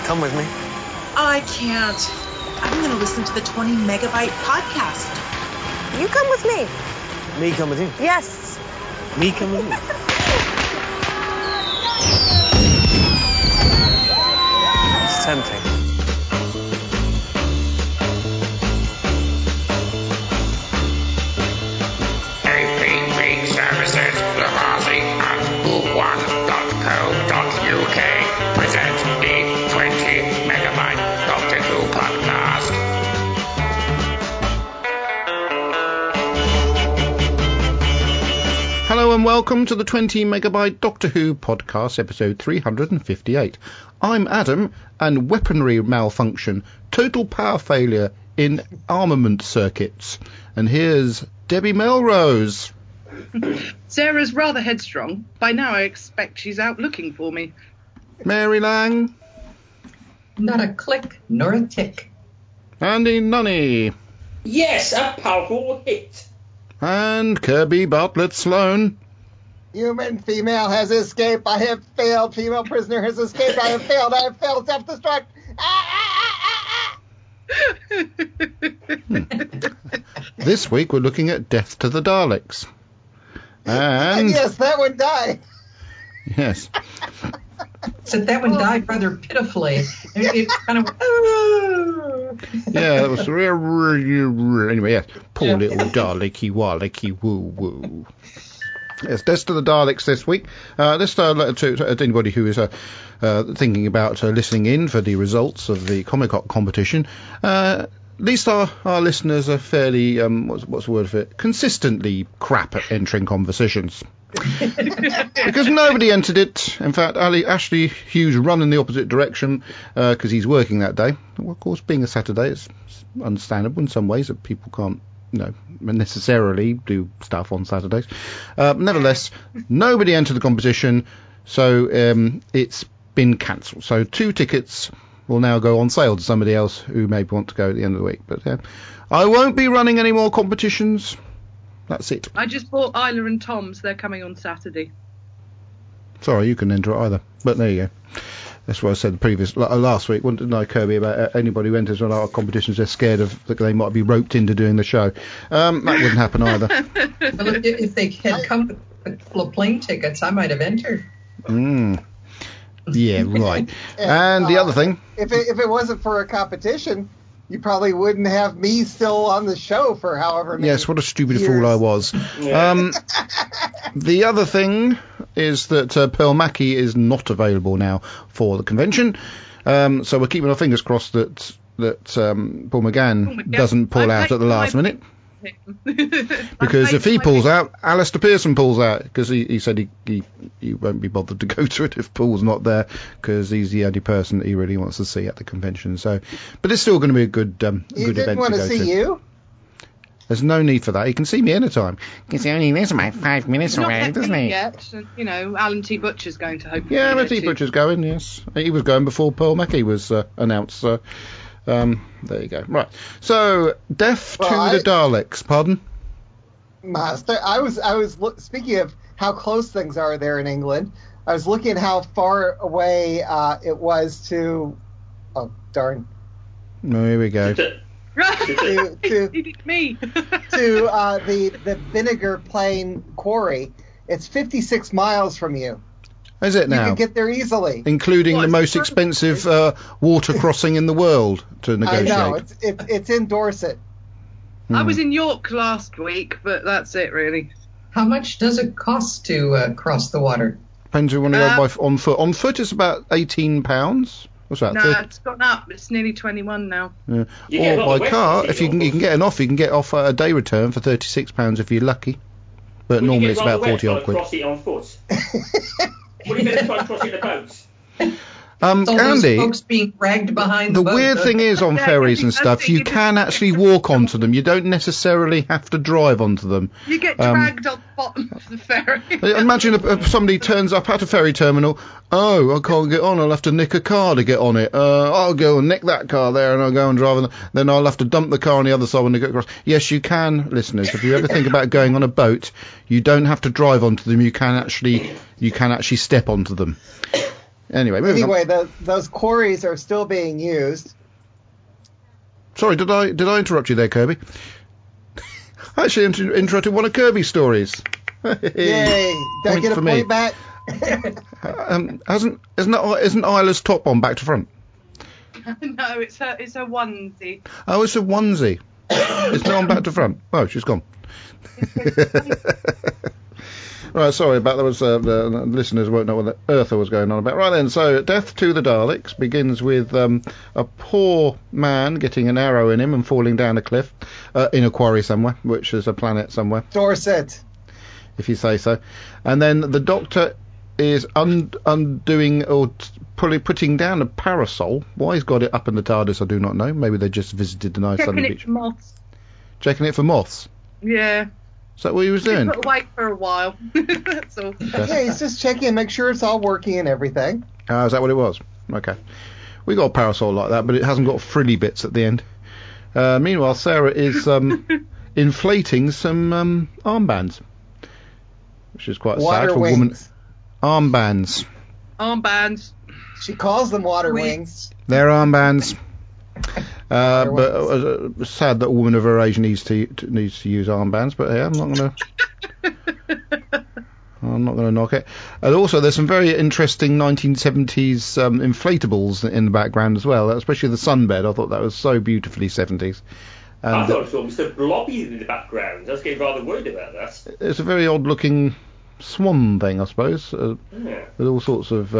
Come with me. I can't. I'm going to listen to the 20 Megabyte podcast. You come with me. Me come with you. Yes. Me come with you. It's tempting. APV Services, Lavazzi and Boo1.co.uk present the 20 Megabyte Doctor Who podcast. Hello and welcome to the 20 Megabyte Doctor Who podcast, episode 358. I'm Adam, and weaponry malfunction, total power failure in armament circuits. And here's Debbie Melrose. Sarah's rather headstrong. By now I expect she's out looking for me. Mary Lang. Not a click nor a tick. Andy Nunny. Yes, a powerful hit. And Kirby Bartlett Sloan. Human female has escaped. I have failed. Female prisoner has escaped. I have failed. I have failed. Self-destruct. This week we're looking at Death to the Daleks. And yes, that one died. yes. So that one died rather pitifully. It kind of... Yeah, that was anyway. Yes, poor little Daleki woo woo. Yes, Death to the Daleks this week. This to anybody who is thinking about listening in for the results of the Comic-Con competition. At least our listeners are fairly, what's the word for it, consistently crap at entering conversations. Because nobody entered it. In fact, Ashley Hughes run in the opposite direction because he's working that day. Well, of course, being a Saturday, it's understandable in some ways that people can't, necessarily do stuff on Saturdays. Nevertheless, nobody entered the competition, so it's been cancelled. So 2 tickets will now go on sale to somebody else who may want to go at the end of the week. But I won't be running any more competitions. That's it. I just bought Isla and Tom's. They're coming on Saturday. Sorry, you can enter it either. But there you go. That's what I said last week, didn't I, Kirby, about anybody who enters one of our competitions, they're scared of that they might be roped into doing the show. That wouldn't happen either. Well, if they had come full of plane tickets, I might have entered. Yeah, right. And the other thing... If it wasn't for a competition, you probably wouldn't have me still on the show for however many Yes, what a stupid years. fool I was. The other thing is that Pearl Mackie is not available now for the convention. So we're keeping our fingers crossed that Paul McGann doesn't pull out at the last minute. Because if he pulls out, Alistair Pearson pulls out, because he said he won't be bothered to go to it if Paul's not there, because he's the only person that he really wants to see at the convention. So, but it's still going to be a good event to go to. He didn't want to see you? There's no need for that. He can see me anytime. Because he only lives about 5 minutes away, doesn't he? Yet. Alan T. Butcher's going to hopefully. Yeah, Alan T. Butcher's going, yes. He was going before Pearl Mackie was announced, so... there you go. Right. So, Death to the Daleks. Pardon? Master, I was speaking of how close things are there in England. I was looking at how far away it was to. Oh darn! No, here we go. to me. to the Vinegar Plain Quarry. It's 56 miles from you. Is it now? You can get there easily. Including the most expensive water crossing in the world to negotiate. I know. It's in Dorset. I was in York last week, but that's it, really. How much does it cost to cross the water? Depends if you want to go on foot. On foot, it's about £18. What's that? No, it's gone up. It's nearly 21 now. Yeah. Or by car, if you can get an offer, you can get off a day return for £36 if you're lucky. But normally it's about 40 odd quid. Cross it on foot. What if they try to cross it in a boat? Andy, folks being dragged behind the boat, weird thing is on ferries and stuff, you can actually walk onto them. You don't necessarily have to drive onto them. You get dragged on the bottom of the ferry. Imagine if somebody turns up at a ferry terminal. Oh, I can't get on. I'll have to nick a car to get on it. I'll go and nick that car there, and I'll go and drive. Then I'll have to dump the car on the other side when I get across. Yes, you can, listeners. If you ever think about going on a boat, you don't have to drive onto them. You can actually step onto them. Anyway, moving on. Anyway, those quarries are still being used. Sorry, did I interrupt you there, Kirby? I actually interrupted one of Kirby's stories. Yay! Did I get a point back? Isn't Isla's top on back to front? No, it's a onesie. Oh, it's a onesie. It's not on back to front. Oh, she's gone. Right, sorry about that. Was the listeners won't know what the earth was going on about. Right then, so Death to the Daleks begins with a poor man getting an arrow in him and falling down a cliff in a quarry somewhere, which is a planet somewhere. Dorset, if you say so. And then the Doctor is undoing or putting down a parasol. Why he's got it up in the TARDIS, I do not know. Maybe they just visited the nice sunny beach. Checking it for moths. Checking it for moths. Yeah. Is that what he was doing? Put away for a while. That's all. Yeah, he's just checking, make sure it's all working and everything. Is that what it was? Okay. We got a parasol like that, but it hasn't got frilly bits at the end. Meanwhile, Sarah is inflating some armbands, which is quite sad for a woman. Armbands. Armbands. She calls them water wings. They're armbands. But sad that a woman of her age needs to use armbands. But yeah, I'm not going to knock it. And also, there's some very interesting 1970s inflatables in the background as well, especially the sunbed. I thought that was so beautifully 70s. And I thought it was Mr. Blobby in the background. I was getting rather worried about that. It's a very odd-looking swan thing, I suppose, with all sorts of,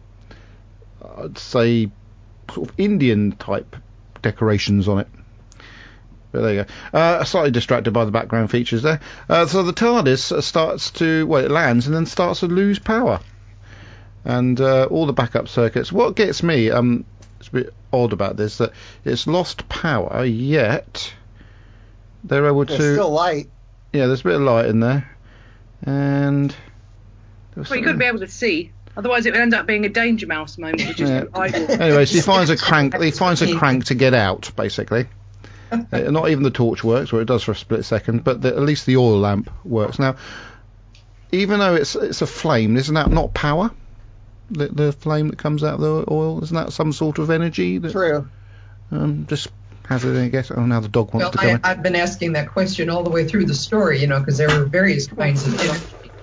I'd say, sort of Indian-type decorations on it. But there you go. Slightly distracted by the background features there. So the TARDIS starts to, it lands and then starts to lose power. And all the backup circuits. What gets me, it's a bit odd about this, that it's lost power, yet they're able There's still light. Yeah, there's a bit of light in there. And... Well, you couldn't be able to see. Otherwise, it would end up being a Danger Mouse moment, which is idle. Anyway, so he finds a crank to get out, basically. Not even the torch works, or it does for a split second, but at least the oil lamp works. Now, even though it's a flame, isn't that not power? The flame that comes out of the oil, isn't that some sort of energy? True. Just hazarding a guess. Oh, now the dog wants to come in. I've been asking that question all the way through the story, because there were various kinds of energy.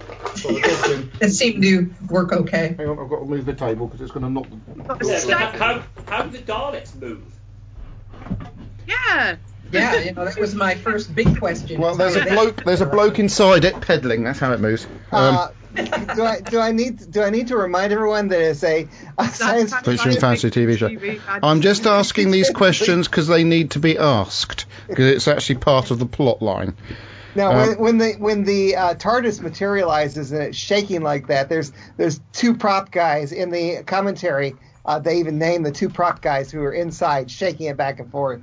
It seemed to work okay. Hang on, I've got to move the table because it's going to knock How do the Daleks move? Yeah. Yeah, that was my first big question. Well, there's a bloke inside it pedaling. That's how it moves. Do I need to remind everyone that it's a science fiction fantasy TV show? I'm just asking these questions because they need to be asked, because it's actually part of the plot line. Now, when the TARDIS materializes and it's shaking like that, there's two prop guys in the commentary. They even name the two prop guys who are inside shaking it back and forth.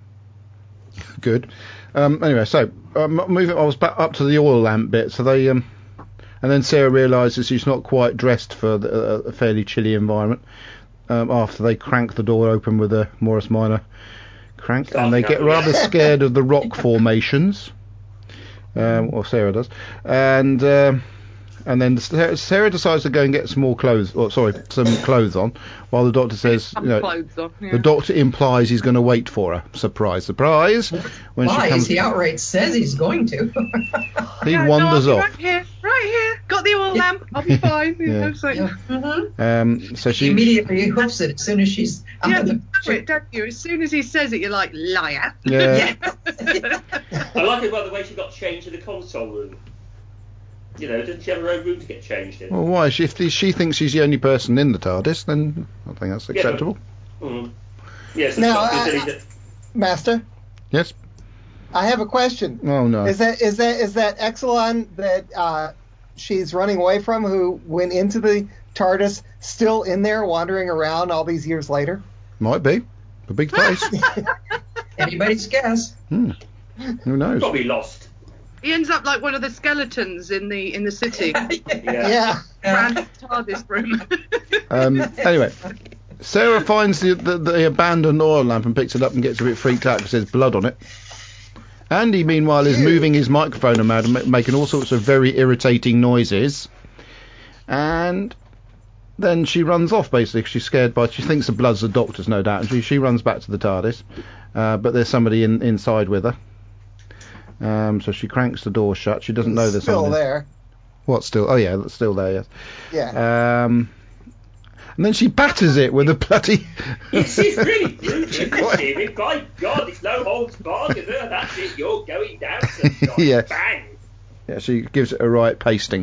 Good. Anyway, so moving. I was back up to the oil lamp bit. So they and then Sarah realises she's not quite dressed for a fairly chilly environment. After they crank the door open with a Morris Minor crank, and they get rather scared of the rock formations. Or Sarah does, and then Sarah decides to go and get some more clothes, some clothes on, while the Doctor says, the Doctor implies he's going to wait for her. Surprise, surprise! When she comes, he outright says he's going to. He wanders off. Right here, got the oil lamp. I'll be fine. So she immediately hoofs it as soon as she's out of the picture. Don't you? As soon as he says it, you're like, liar. Yeah. I like it by the way she got changed in the console room. Doesn't she have her own room to get changed in? Well, why? If she thinks she's the only person in the TARDIS, then I think that's acceptable. Yes. Now, Master. Yes. I have a question. Oh no. Is that Exelon that she's running away from, who went into the TARDIS, still in there wandering around all these years later? Might be. A big face. Anybody's guess. Who knows? Probably lost. He ends up like one of the skeletons in the city. Yeah. Random TARDIS room. Anyway, Sarah finds the abandoned oil lamp and picks it up and gets a bit freaked out because there's blood on it. Andy, meanwhile, is moving his microphone around and making all sorts of very irritating noises. And then she runs off, basically, 'cause she's scared she thinks the blood's the Doctor's, no doubt, and she runs back to the TARDIS, but there's somebody inside with her. So she cranks the door shut. She doesn't know there's still someone there. What, still? Oh, yeah, that's still there, yes. Yeah. And then she batters it with a bloody... Yes, she's really brutal, isn't she? I mean, by God, it's no holds barred, is it? That's it, you're going down, sunshine. Yes. Bang! Yeah, she gives it a right pasting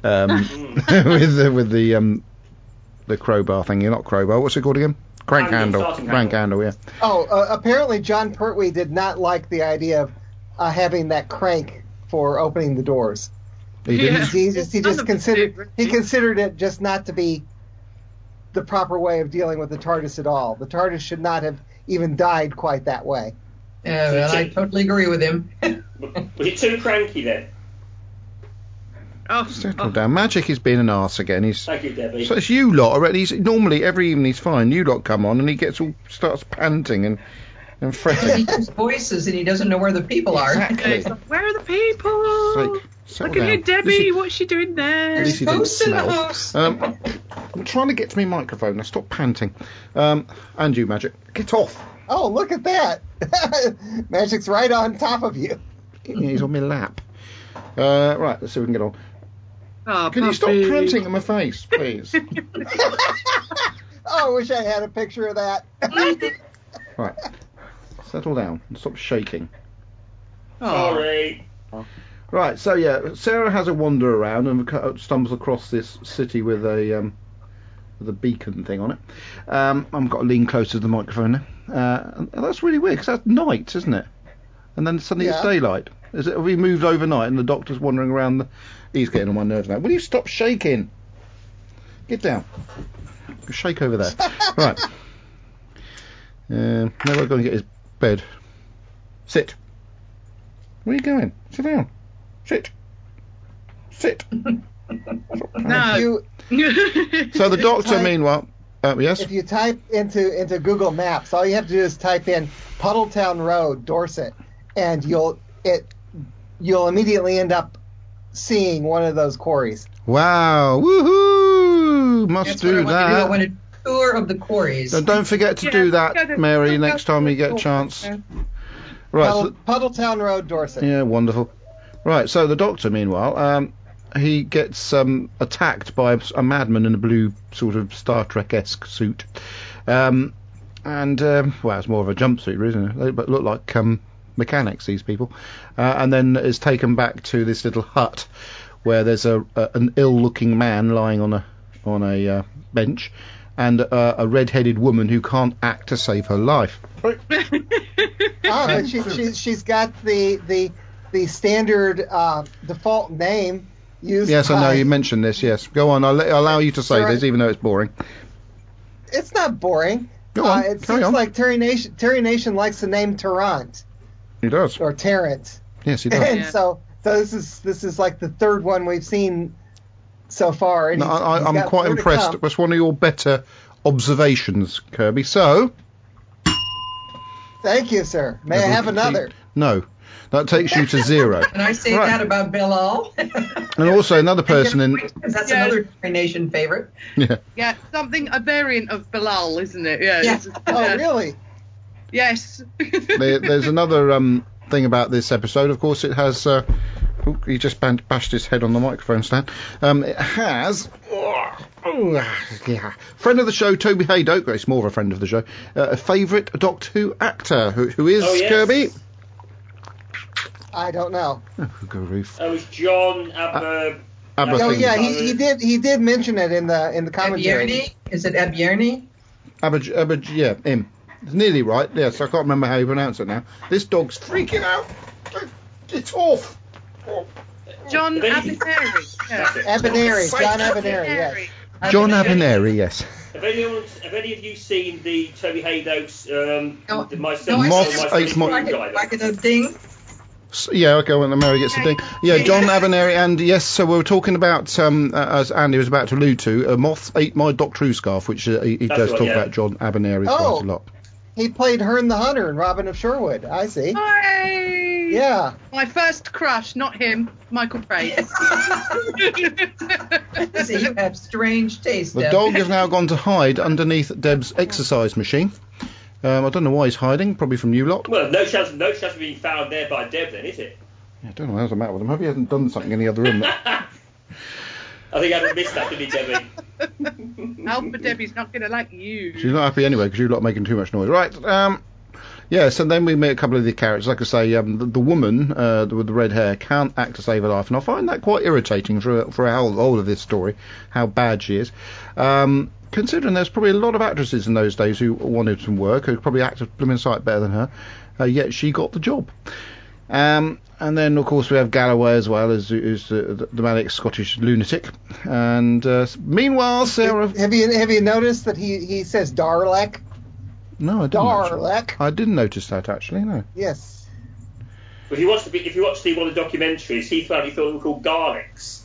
with the crowbar thing. Not crowbar. What's it called again? Crank handle. Crank handle. Yeah. Oh, apparently John Pertwee did not like the idea of having that crank for opening the doors. He didn't. He just considered it just not to be the proper way of dealing with the TARDIS at all. The TARDIS should not have even died quite that way. Yeah, well, I totally agree with him. Was it too cranky then? Settle down. Magic is being an arse again. Thank you, Debbie. So it's you lot already. Normally every evening he's fine. You lot come on and he starts panting and fretting. He hears voices and he doesn't know where the people are. Exactly. Where are the people? Look at you, Debbie. What's she doing there? At least he didn't Ghost in the smell. house. I'm trying to get to my microphone. Now stop panting. And you, Magic, get off. Oh, look at that. Magic's right on top of you. He's on my lap. Right, let's see if we can get on. Oh, Can you stop panting in my face, please? Oh, I wish I had a picture of that. Right. Settle down and stop shaking. Sorry. Right, so yeah, Sarah has a wander around and stumbles across this city with a beacon thing on it. I've got to lean closer to the microphone now. And that's really weird, because that's night, isn't it? And then suddenly it's daylight. Have we moved overnight and the Doctor's wandering around He's getting on my nerves now. Will you stop shaking? Get down. Shake over there. Right. Now we're going to get his bed. Sit. Where are you going? Sit down. Sit. Sit. No. So the Doctor, meanwhile... yes? If you type into Google Maps, all you have to do is type in Puddletown Road, Dorset, and you'll immediately end up seeing one of those quarries. Wow. Woohoo! Must do that. I want a tour of the quarries. So don't forget to do that, Mary, next time you get a chance. Right. Puddletown Road, Dorset. Yeah, wonderful. Right, so the Doctor, meanwhile, he gets attacked by a madman in a blue sort of Star Trek-esque suit. Well, it's more of a jumpsuit, really, isn't it? They look like mechanics, these people. And then is taken back to this little hut where there's an ill-looking man lying on a bench and a red-headed woman who can't act to save her life. But she's got the standard default name used. Yes, I know you mentioned this. Yes, go on. I'll allow you to say this, even though it's boring. It's not boring. Go on. It seems like Terry Nation likes the name Tarrant. He does. Or Terrence. Yes, he does. And so this is like the third one we've seen so far. And I'm quite impressed. It was one of your better observations, Kirby. So. Thank you, sir. May I have another? No. That takes you to 0. Can I say that about Bellal? And also another person in... That's another Nation favorite. Yeah. Yeah, a variant of Bilal, isn't it? Yeah. Yeah. Oh, really? Yes. There's another thing about this episode. Of course, it has... he just bashed his head on the microphone stand. It has... friend of the show, Toby Haydock. It's more of a friend of the show. A favourite Doctor Who actor. Who is Kirby? I don't know. It's John Aber. Oh yeah, he did mention it in the commentary. Abierny? Is it Abierny? Yeah, him. It's nearly right. Yes, I can't remember how you pronounce it now. This dog's freaking out. It's off. John Abineri. Yeah. Abineri. John Abineri. Yes. John Abineri. Yes. Have any of you seen the Toby Haydock's Like a ding? Yeah, okay, when Mary gets the ding. Yeah, John Abineri, and yes, so we were talking about, as Andy was about to allude to, Moth ate my Doctor Who scarf, which he does talk about John Abineri quite a lot. He played Hearn the Hunter in Robin of Sherwood, I see. Hey! Yeah. My first crush, not him, Michael Craig. So you have strange taste. The Deb. dog has now gone to hide underneath Deb's exercise machine. I don't know why he's hiding, probably from you lot. Well, no chance of being found there by Deb then, is it? Yeah, I don't know what's the matter with him. Hope he hasn't done something in the other room. I think I'd missed that, didn't he, Debbie? Alpha Debbie's not going to like you. She's not happy anyway because you lot are making too much noise. Right, yes, and then we meet a couple of the characters. Like I say, the woman with the red hair can't act to save her life, and I find that quite irritating for all of this story, how bad she is. Considering there's probably a lot of actresses in those days who wanted some work, who probably acted a blooming sight better than her, yet she got the job. And then, of course, we have Galloway as well, who's the manic Scottish lunatic. And meanwhile, Sarah... Have you noticed that he says Darlek? No, I didn't. Darlek. I didn't notice that, actually, no. Yes. Well, if you watch one of the documentaries, he thought they were called garlics.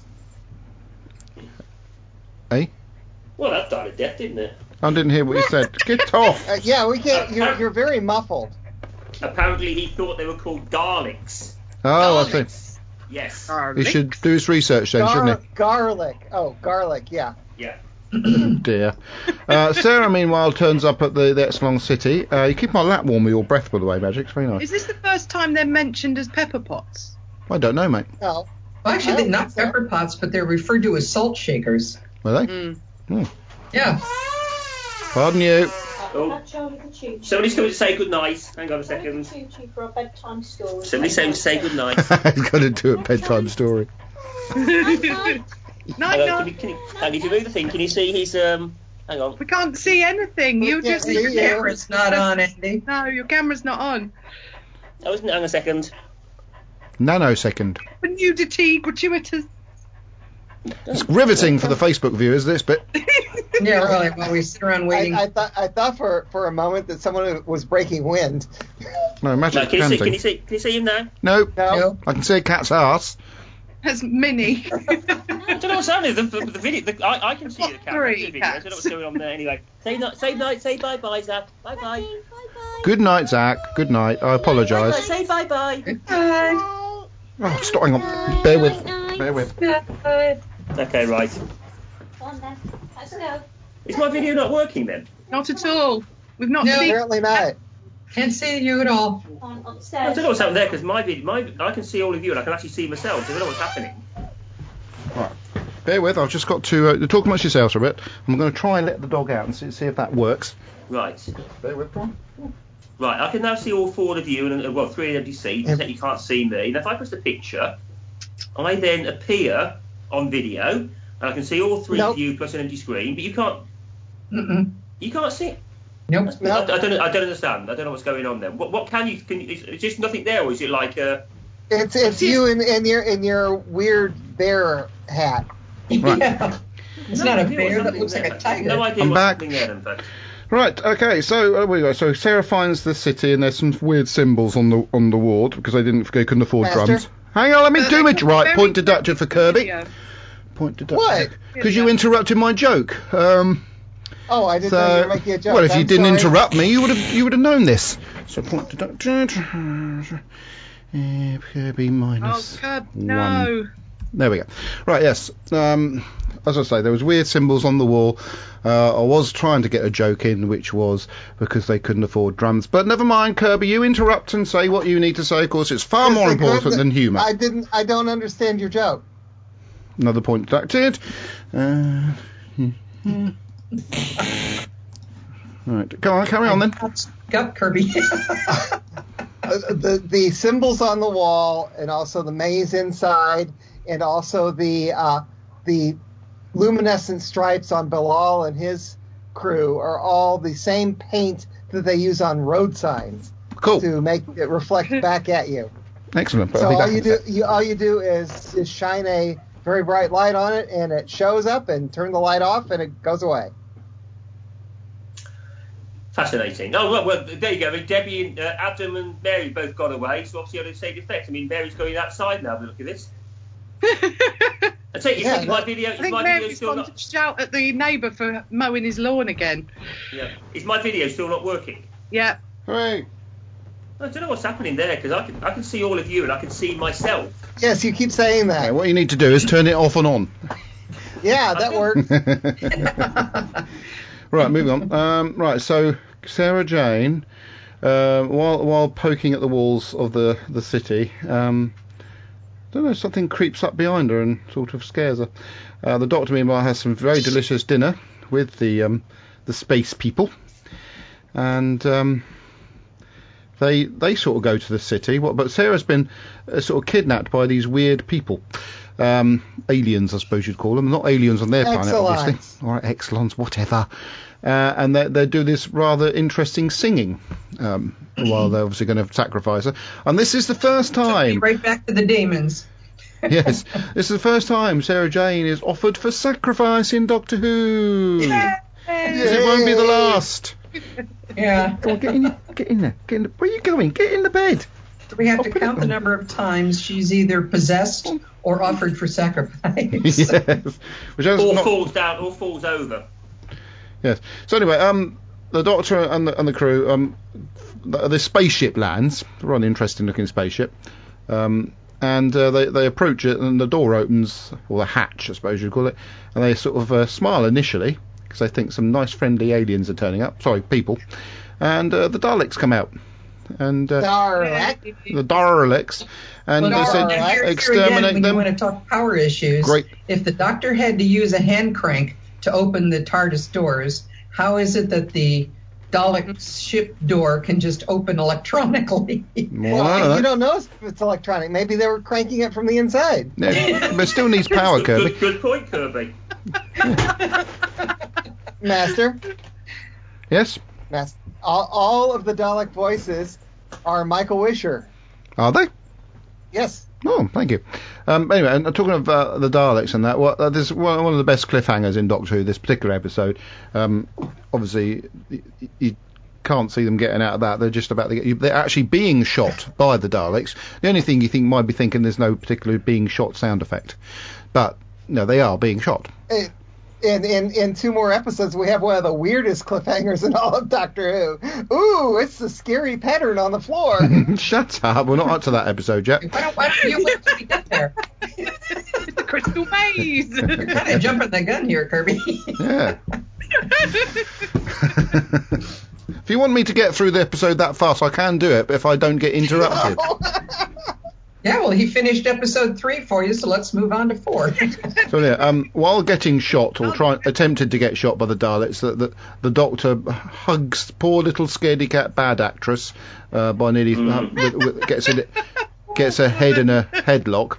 Eh? Well, that died of death, didn't it? I didn't hear what you said. Get off! Yeah, we can't... You're very muffled. Apparently, he thought they were called garlics. Oh, I see. Yes. He should do his research then, shouldn't he? Garlic. Oh, garlic, yeah. Yeah. Dear. Sarah, meanwhile, turns up at the Exelon City. You keep my lap warm with your breath, by the way, Magic. It's very nice. Is this the first time they're mentioned as pepper pots? I don't know, mate. No. Well, actually, they're not pepper pots, but they're referred to as salt shakers. Were they? Mm. Yeah. Pardon you. Oh. Somebody's coming to say goodnight. Hang on a second. For a bedtime story. Somebody's saying to say goodnight. He's got to do a bedtime story. Night. If you move the thing, can you see he's hang on. We can't see anything. You just Your camera's not on, Andy. No, your camera's not on. Oh, isn't it? Hang on a second. Nanosecond. For nudity, gratuitous. It's riveting for the Facebook viewers, this bit. Yeah, really. While we sit around waiting. I thought for a moment that someone was breaking wind. No, Magic No, can you see him now? No. No. I can see a cat's arse. That's Minnie. I don't know what's happening. The video. I can see the camera. Three The video. I don't know what's going on there. Anyway, say night. Say bye bye, Zach. Bye bye. Good night, Zach. Good night. I apologise. Say bye bye. Bye. Oh, stop. Hang on. Bear with. Okay, right. Go on then. Let's go. Is my video not working then? Not at all. We've not No. seen. Apparently not. Can't see you at all. On I upstairs. don't know what's happening there because my video, I can see all of you and I can actually see myself. So I don't know what's happening. Right. Bear with. I've just got to talk amongst yourselves for a bit. I'm going to try and let the dog out and see if that works. Right. Bear with, Tom. Right. I can now see all four of you and well, three empty seats. Except you can't see me. And if I press the picture, I then appear on video and I can see all three of you plus an empty screen. But you can't. Mm-mm. You can't see. Nope. I don't understand. I don't know what's going on there. What can you? Is just nothing there, or is it like It's you in your weird bear hat. Right. Yeah. It's not a bear. That looks like a tiger. No idea I'm what's back. happening there, in fact. Right. Okay. So we go. So Sarah finds the city, and there's some weird symbols on the ward because they couldn't afford Master? drums. Hang on. Let me do it. Right. Point deducted for Kirby. Video. Point deducted. What? Because you interrupted my joke. Oh, I didn't know you were making a joke. Well, if you I'm didn't sorry. interrupt me, you would have known this. So point deducted. Kirby minus Oh, Curb, 1. no. There we go. Right, yes. As I say, there was weird symbols on the wall. I was trying to get a joke in, which was because they couldn't afford drums. But never mind, Kirby. You interrupt and say what you need to say. Of course, it's far more important than humour. I don't understand your joke. Another point deducted. Right, come on, carry on then. Got Kirby. The symbols on the wall, and also the maze inside, and also the luminescent stripes on Bilal and his crew are all the same paint that they use on road signs. Cool. To make it reflect back at you. Excellent. But So I'll be all back you in a do, sec. all you do is shine a very bright light on it, and it shows up, and turn the light off, and it goes away. Fascinating. Oh, well, there you go. I mean, Debbie and Adam and Mary both got away, so obviously had the same effect. I mean, Mary's going outside now. Look at this. I take you my video. I think my video Mary's still gone not? to shout at the neighbour for mowing his lawn again. Yeah. Is my video still not working? Yeah. Hooray. I don't know what's happening there because I can see all of you and I can see myself. Yes, you keep saying that. Yeah, what you need to do is turn it off and on. Yeah, that works. Right, moving on. Right, so Sarah Jane, while poking at the walls of the city, don't know, something creeps up behind her and sort of scares her. The Doctor, meanwhile, has some very delicious dinner with the space people, and they sort of go to the city. But Sarah's been sort of kidnapped by these weird people. Aliens, I suppose you'd call them. Not aliens on their planet, obviously. All right, Exelons, whatever. And they do this rather interesting singing while they're obviously going to sacrifice her. And this is the first time... Right back to the demons. Yes, this is the first time Sarah Jane is offered for sacrifice in Doctor Who. Yay! It won't be the last. Yeah. Go on, get in there. Where are you going? Get in the bed. We have to count the number of times she's either possessed or offered for sacrifice. Yes. Or falls down or falls over. Yes. So anyway, the Doctor and the crew, the spaceship lands. Rather interesting looking spaceship. And they approach it, and the door opens, or the hatch, I suppose you'd call it. And they sort of smile initially because they think some nice friendly aliens are turning up. Sorry, people. And the Daleks come out. And the Daleks, and they said exterminate when them. You want to talk power issues? Great. If the Doctor had to use a hand crank to open the TARDIS doors, how is it that the Dalek ship door can just open electronically? Well, you don't know if it's electronic. Maybe they were cranking it from the inside. Yeah, but it still needs power, Kirby. Good point, Kirby. Master. Yes. Master. All of the Dalek voices are Michael Wisher. Are they? Yes. Oh, thank you. Anyway, and talking of the Daleks and that, this is one of the best cliffhangers in Doctor Who, this particular episode. Obviously, you can't see them getting out of that. They're just about to they're actually being shot by the Daleks. The only thing you might be thinking there's no particular being shot sound effect. But, no, they are being shot. In 2 more episodes, we have one of the weirdest cliffhangers in all of Doctor Who. Ooh, it's the scary pattern on the floor. Shut up. We're not up to that episode yet. Why don't you wait till we get there? It's the crystal maze. You're kind of jumping the gun here, Kirby. Yeah. If you want me to get through the episode that fast, I can do it, but if I don't get interrupted. No. Yeah, well, he finished episode 3 for you, so let's move on to 4. So yeah, while getting shot or attempted to get shot by the Daleks, the Doctor hugs poor little scaredy cat bad actress by nearly gets her head in a headlock,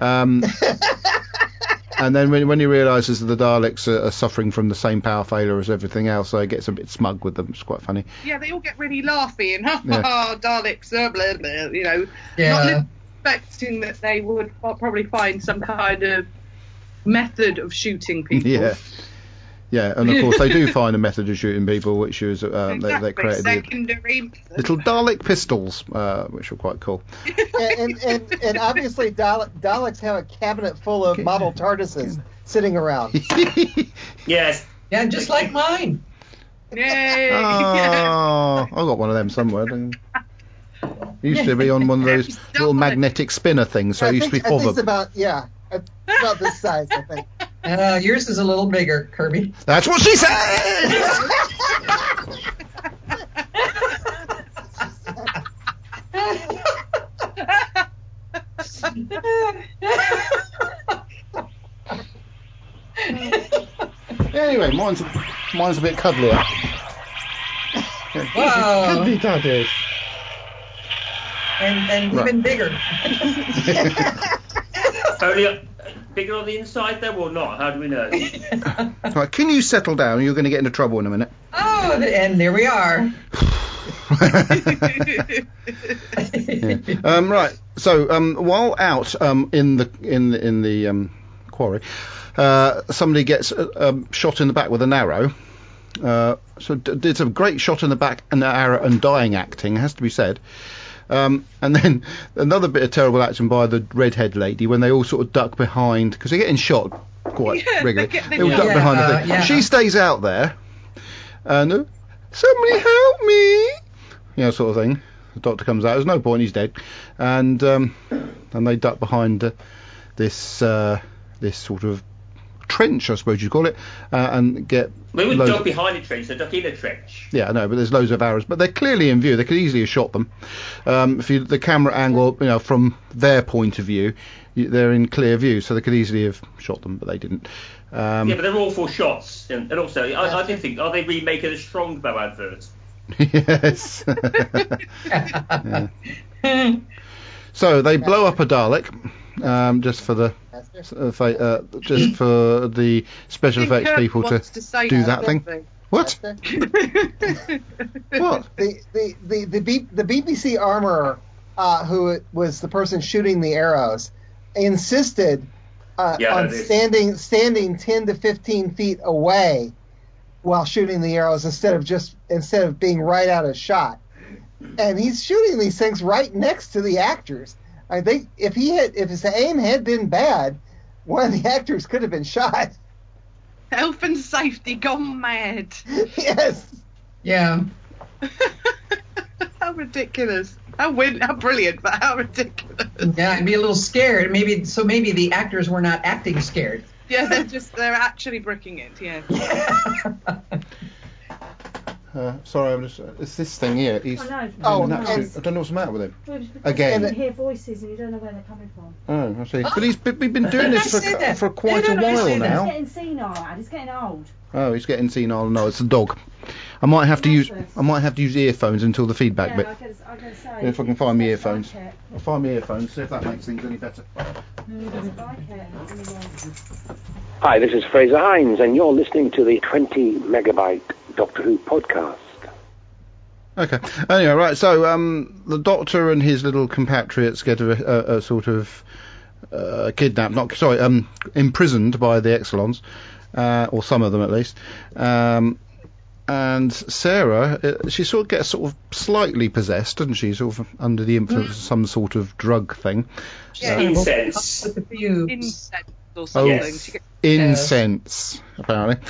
and then when he realises that the Daleks are suffering from the same power failure as everything else, so he gets a bit smug with them. It's quite funny. Yeah, they all get really laughy and Daleks, blah, blah, you know. Yeah. Not expecting that they would probably find some kind of method of shooting people. Yeah, and of course they do find a method of shooting people, which is they created secondary little Dalek pistols, which are quite cool. and obviously Daleks have a cabinet full of model TARDISes sitting around. Yes. Yeah, just like mine. Yay! Oh, I've got one of them somewhere. Used to be on one of those little magnetic spinner things, so it used to be I think it's about this size, I think. Yours is a little bigger, Kirby. That's what she said! Anyway, mine's a bit cuddlier. Wow. Cuddly daddies. And even bigger. Only bigger on the inside though, or not? How do we know? Right, can you settle down? You're going to get into trouble in a minute. Oh, and there we are. Right. So while out in the quarry, somebody gets shot in the back with an arrow. So did some great shot in the back and arrow and dying acting, has to be said. And then another bit of terrible action by the redhead lady when they all sort of duck behind, because they're getting shot quite regularly. They all duck behind the thing. Yeah. She stays out there and somebody help me, sort of thing. The Doctor comes out. There's no point. He's dead, and they duck behind this sort of trench, I suppose you'd call it, and get. We wouldn't duck behind a trench, they duck in a trench. Yeah, I know, but there's loads of arrows, but they're clearly in view. They could easily have shot them. If the camera angle, from their point of view, they're in clear view, so they could easily have shot them, but they didn't. Yeah, but they're awful shots, and also, I did think, are they remaking a Strongbow advert? Yes. Yeah. So they blow up a Dalek. Just for the special effects people to do that thing. What? What? The BBC armorer, who was the person shooting the arrows, insisted on standing 10 to 15 feet away while shooting the arrows instead of being right out of shot. And he's shooting these things right next to the actors. I think if his aim had been bad, one of the actors could have been shot. Health and safety gone mad. Yes. Yeah. How ridiculous. How brilliant, but how ridiculous. Yeah, I'd be a little scared. Maybe the actors were not acting scared. Yeah, they're actually bricking it, yeah. Sorry, it's this thing here. I don't know what's the matter with him. Again. You can hear voices and you don't know where they're coming from. Oh, I see. But we've been doing this for quite a while now. He's getting senile, Ad. He's getting old. Oh, he's getting senile. No, it's a dog. I might have to use earphones until the feedback bit. I was gonna say, if I can find my earphones. I'll find my earphones. See if that makes things any better. Hi, this is Fraser Hines, and you're listening to the 20 megabyte Doctor Who podcast. Okay. Anyway, right. So the Doctor and his little compatriots get a sort of kidnapped. Imprisoned by the Exelons, or some of them at least. And Sarah, she sort of gets sort of slightly possessed, doesn't she? Sort of under the influence of some sort of drug thing. Incense. Incense or something. Yes. Incense, apparently.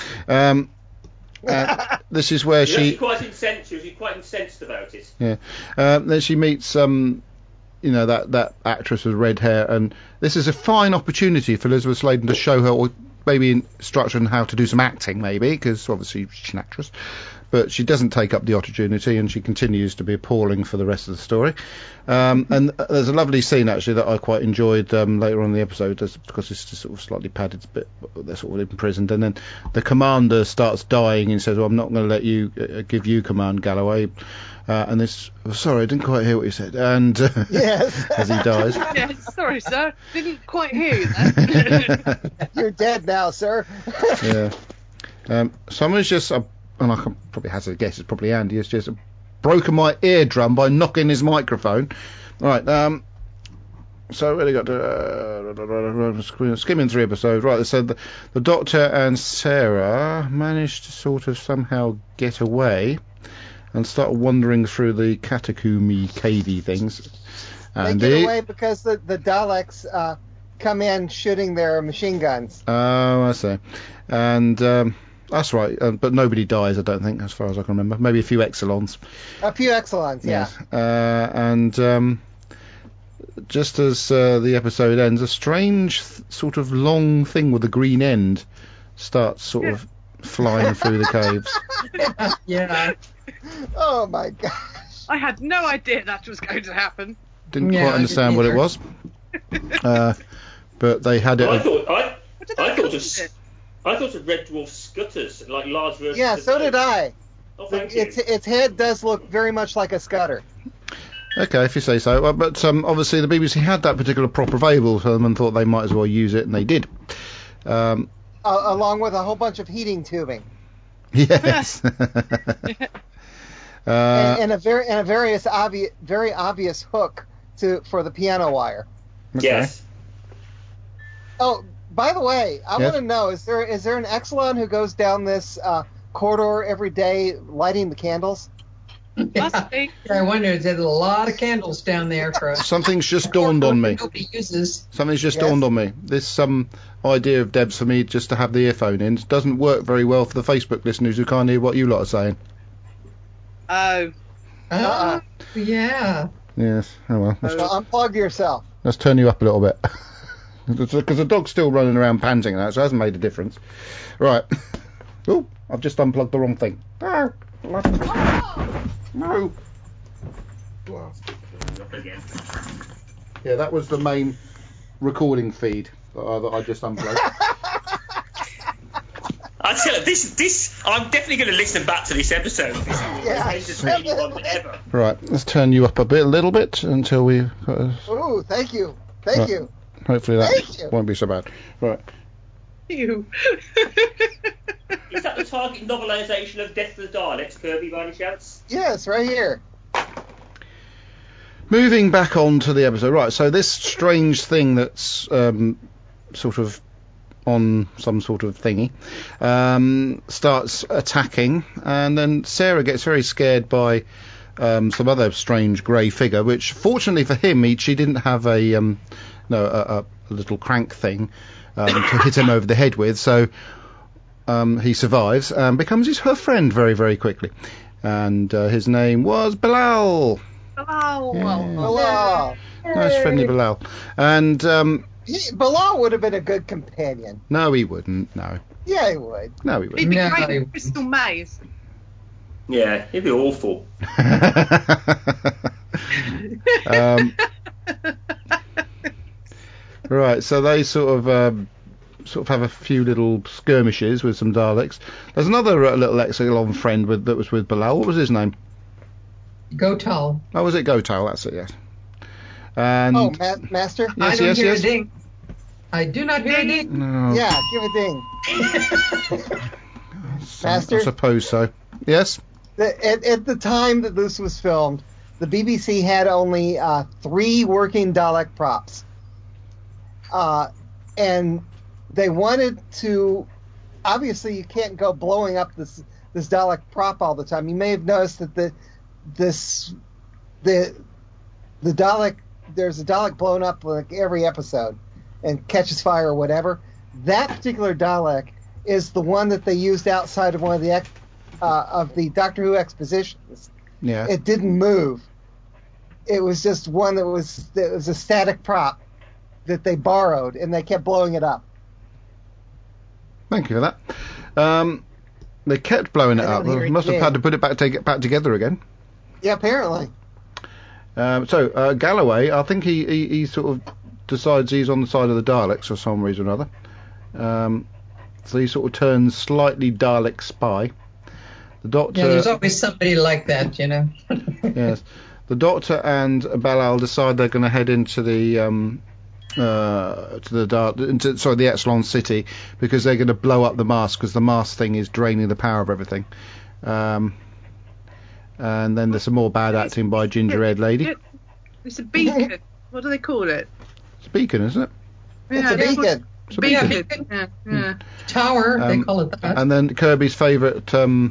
This is where she's quite incensed about it. Yeah. Then she meets that actress with red hair, and this is a fine opportunity for Elizabeth Sladen to show her, or maybe instruct her on how to do some acting, maybe, because obviously she's an actress. But she doesn't take up the opportunity, and she continues to be appalling for the rest of the story. And there's a lovely scene, actually, that I quite enjoyed later on in the episode, because it's just sort of slightly padded, but they're sort of imprisoned. And then the commander starts dying and says, well, I'm not going to let you give you command, Galloway. And sorry, I didn't quite hear what you said. And yes. As he dies. Yes, sorry, sir. Didn't quite hear you there. You're dead now, sir. Yeah. Someone's just... and I can probably hazard a guess, it's probably Andy, has just broken my eardrum by knocking his microphone. Right, so really got to skimming through episodes. Right, so the Doctor and Sarah managed to sort of somehow get away and start wandering through the catacomby, cavey things. They get away because the Daleks come in shooting their machine guns. Oh, I see. And... that's right, but nobody dies, I don't think, as far as I can remember. Maybe a few Exelons. A few Exelons, yeah. And just as the episode ends, a strange sort of long thing with a green end starts sort of flying through the caves. Yeah. Oh, my gosh. I had no idea that was going to happen. Didn't quite understand what it was. But they had it... I thought of Red Dwarf scutters, like large versions. Yeah, so did I. Oh, thank you. Its head does look very much like a scudder. Okay, if you say so. Well, but obviously the BBC had that particular prop available to them and thought they might as well use it, and they did. Along with a whole bunch of heating tubing. Yes. And a very obvious hook for the piano wire. Okay. Yes. Oh, by the way, I want to know, is there an Exelon who goes down this corridor every day lighting the candles? Must be. I wonder, there's a lot of candles down there. Something's just dawned on me. Nobody uses. Something's just dawned on me. This idea of Deb's for me just to have the earphone in doesn't work very well for the Facebook listeners who can't hear what you lot are saying. Oh. Yeah. Yes. Oh well. Well, unplug yourself. Let's turn you up a little bit. Because the dog's still running around panting now, so it hasn't made a difference. Right. Oh, I've just unplugged the wrong thing. No. No. Yeah, that was the main recording feed that I just unplugged. I tell you, this I'm definitely going to listen back to this episode. This is the most entertaining one ever. Right, let's turn you up a little bit until we. Ooh, thank you. Thank you. Hopefully that won't be so bad. Right. You. Is that the target novelisation of Death of the Daleks, Kirby, by any chance? Yes, right here. Moving back on to the episode. Right, so this strange thing that's sort of on some sort of thingy starts attacking, and then Sarah gets very scared by some other strange grey figure, which fortunately for him, she didn't have a little crank thing to hit him over the head with, so he survives and becomes her friend very, very quickly. And his name was Bilal. Bilal. Nice, friendly Bilal. And Bilal would have been a good companion. no, he wouldn't. No. Yeah, he would. No, he He'd wouldn't. be great in Crystal Maze. Yeah, it'd be awful. Right, so they sort of have a few little skirmishes with some Daleks. There's another little Exelon friend that was with Bilal. What was his name? Gotal. Oh, was it Gotal? That's it, yes. And Master? I don't hear a ding. I do not hear a ding. No. Yeah, give a ding. Master? I suppose so. Yes? At the time that this was filmed, the BBC had only 3 working Dalek props. And they wanted to... Obviously, you can't go blowing up this Dalek prop all the time. You may have noticed that the Dalek... There's a Dalek blown up like every episode and catches fire or whatever. That particular Dalek is the one that they used outside of one of the Doctor Who expositions. Yeah. It didn't move. It was just one that was a static prop that they borrowed, and they kept blowing it up. Thank you for that. They kept blowing it up. They must have had to put it back together again. Yeah, apparently. So Galloway, I think he sort of decides he's on the side of the Daleks for some reason or other. So he sort of turns slightly Dalek spy. The Doctor. Yeah, there's always somebody like that, you know. Yes, the Doctor and Bilal decide they're going to head into the the Epsilon City, because they're going to blow up the mast, because the mast thing is draining the power of everything. And then there's some more bad acting by Gingerhead Lady. It's a beacon. What do they call it? It's a beacon, isn't it? It's a beacon. It's a beacon. Yeah. Tower, they call it that. And then Kirby's favourite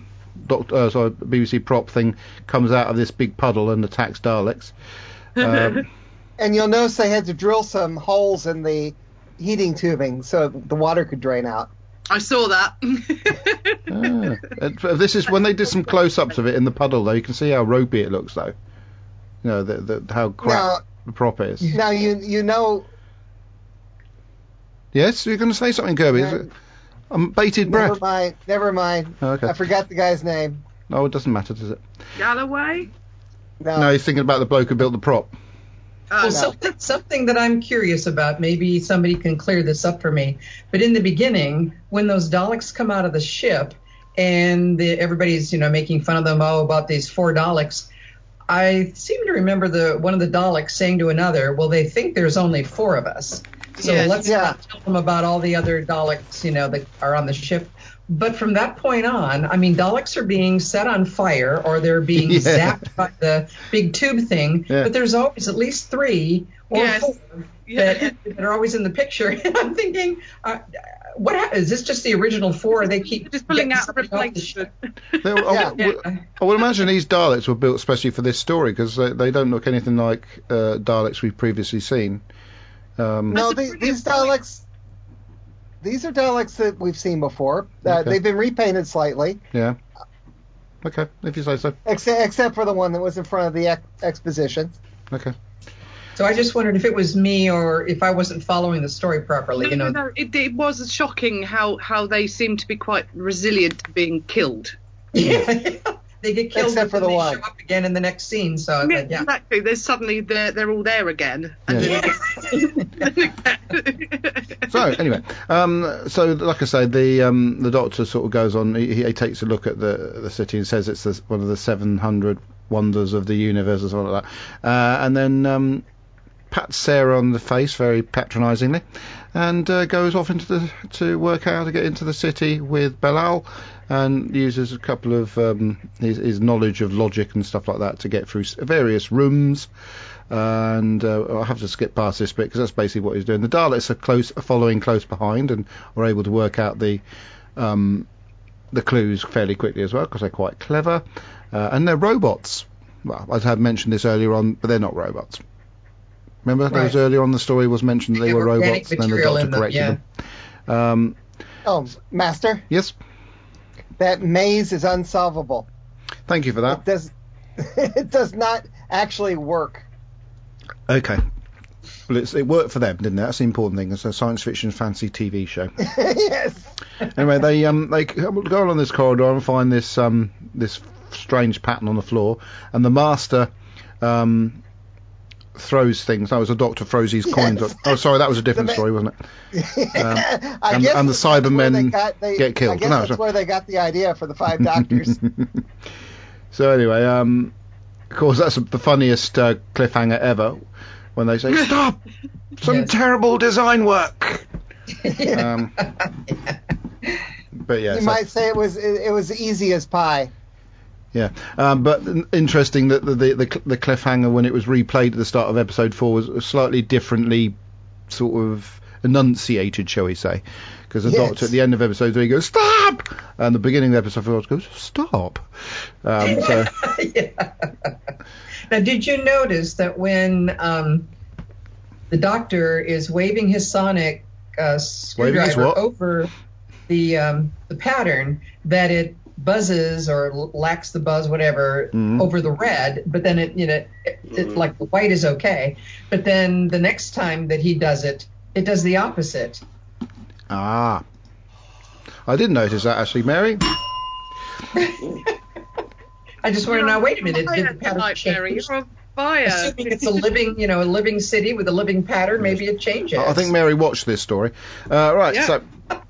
BBC prop thing comes out of this big puddle and attacks Daleks. And you'll notice they had to drill some holes in the heating tubing so the water could drain out. I saw that. This is when they did some close-ups of it in the puddle, though. You can see how ropey it looks, though. You know, how crap the prop is. Now, you know... Yes, you're going to say something, Kirby. Bated breath. Never mind. Oh, okay. I forgot the guy's name. No, it doesn't matter, does it? Galloway? No, he's thinking about the bloke who built the prop. Well, something that I'm curious about, maybe somebody can clear this up for me, but in the beginning, when those Daleks come out of the ship and everybody's, making fun of them, about these 4 Daleks, I seem to remember one of the Daleks saying to another, well, they think there's only 4 of us. So let's not tell them about all the other Daleks, that are on the ship. But from that point on, Daleks are being set on fire, or they're being zapped by the big tube thing. Yeah. But there's always at least 3 or 4 that are always in the picture. And I'm thinking, what happened? Is this just the original 4? They keep just pulling out a replacement. I would imagine these Daleks were built especially for this story, because they don't look anything like Daleks we've previously seen. No, these Daleks... These are Daleks that we've seen before. They've been repainted slightly. Yeah. Okay, if you say so. Except for the one that was in front of the exposition. Okay. So I just wondered if it was me or if I wasn't following the story properly. No, it was shocking how they seem to be quite resilient to being killed. Yeah. They get killed, Except for the one. show up again in the next scene. So Yeah, exactly. There's suddenly they're all there again. And So anyway, so like I say, the Doctor sort of goes on. He takes a look at the city and says it's one of the 700 wonders of the universe or something like that, and then pats Sarah on the face very patronisingly, and goes off to work out how to get into the city with Belial, and uses a couple of his knowledge of logic and stuff like that to get through various rooms. And I'll have to skip past this bit because that's basically what he's doing. The Daleks are following close behind and are able to work out the clues fairly quickly as well because they're quite clever. And they're robots. Well, I had mentioned this earlier on, but they're not robots. Remember, there was earlier on the story was mentioned that they were robots, and then the Doctor corrected them. Master? Yes? That maze is unsolvable. Thank you for that. It does not actually work. Okay. Well, it worked for them, didn't it? That's the important thing. It's a science fiction fancy TV show. Yes. Anyway, they go along this corridor and find this strange pattern on the floor, and the Master throws things. That was the Doctor throws these coins. Oh, sorry, that was a different story, wasn't it? And the Cybermen get killed. I guess that's where they got the idea for the 5 Doctors. So anyway, of course, that's the funniest cliffhanger ever when they say, "Stop! Some terrible design work." But yeah, you might say it was easy as pie. Yeah, but interesting that the cliffhanger when it was replayed at the start of episode 4 was slightly differently sort of enunciated, shall we say? Because the Doctor at the end of episode 3 goes "Stop!" and the beginning of episode 4 goes "Stop." So. Now, did you notice that when the Doctor is waving his sonic screwdriver over the pattern, that it buzzes or lacks the buzz, whatever, over the red, but then it like the white is okay, but then the next time that he does it, it does the opposite. I didn't notice that actually, Mary. I just want to know. Wait a minute, did the pattern change? You're a buyer. Assuming it's a living city with a living pattern, maybe it changes. I think Mary watched this story. Right, yeah.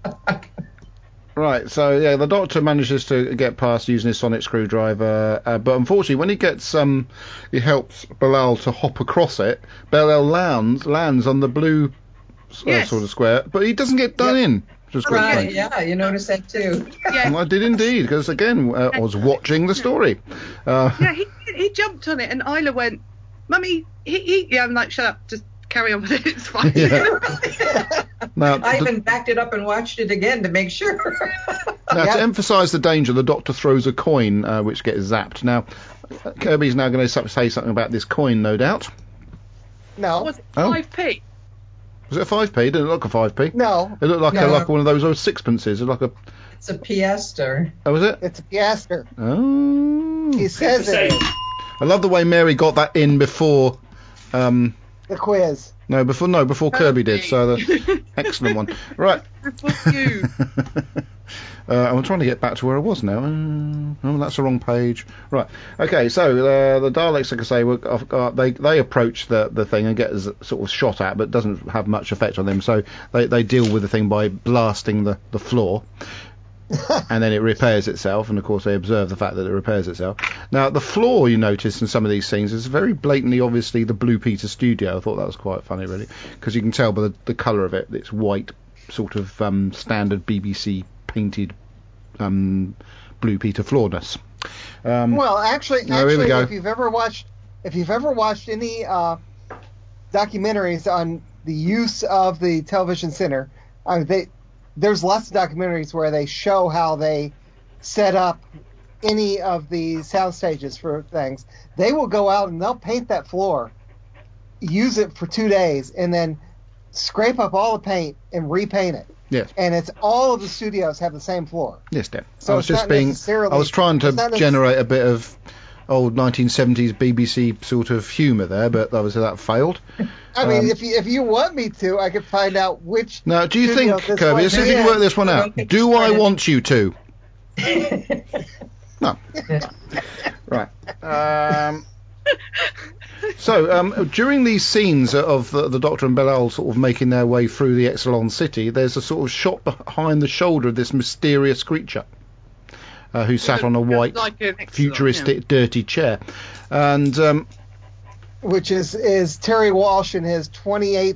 So yeah, the Doctor manages to get past using his sonic screwdriver, but unfortunately, when he gets he helps Belial to hop across it. Belial lands on the blue sort of square, but he doesn't get done in. Right, yeah, you noticed that too. Yeah. I did indeed, because again, I was watching the story. He jumped on it, and Isla went, "Mummy, yeah." I'm like, "Shut up, just carry on with it. It's fine." Yeah. Now, I even backed it up and watched it again to make sure. Now, to emphasise the danger, the Doctor throws a coin, which gets zapped. Now, Kirby's now going to say something about this coin, no doubt. No. Was it 5p? Was it a 5p? It didn't look a 5p. No. It looked like one of those old sixpences. It's a piaster. Oh, was it? It's a piaster. Oh. He says it. I love the way Mary got that in before... the quiz. Before Kirby did. So the excellent one. Right. Before you. I'm trying to get back to where I was now. Oh, that's the wrong page. Right. Okay. So the Daleks, like I say, they approach the thing and get sort of shot at, but it doesn't have much effect on them. So they deal with the thing by blasting the floor. And then it repairs itself, and of course they observe the fact that it repairs itself. Now the floor, you notice in some of these scenes, is very blatantly, obviously, the Blue Peter studio. I thought that was quite funny, really, because you can tell by the colour of it. It's white, sort of standard BBC painted Blue Peter floorness. Well, actually, here we go. if you've ever watched any documentaries on the use of the television center, there's lots of documentaries where they show how they set up any of the sound stages for things. They will go out and they'll paint that floor, use it for 2 days, and then scrape up all the paint and repaint it. Yes. And it's all of the studios have the same floor. Yes, Dan. So I was it's just not being. necessarily- I was trying it's not to generate a bit of old 1970s BBC sort of humour there, but obviously that failed. I mean, if you want me to, I could find out which. Now, do you studio think, this Kirby, was let's see if you can in. work this one out. Do I want you to? No. Right. So, during these scenes of the Doctor and Belial sort of making their way through the Exelon city, there's a sort of shot behind the shoulder of this mysterious creature who sat on a white, like an Exelon, futuristic, dirty chair. And which is Terry Walsh and his 28th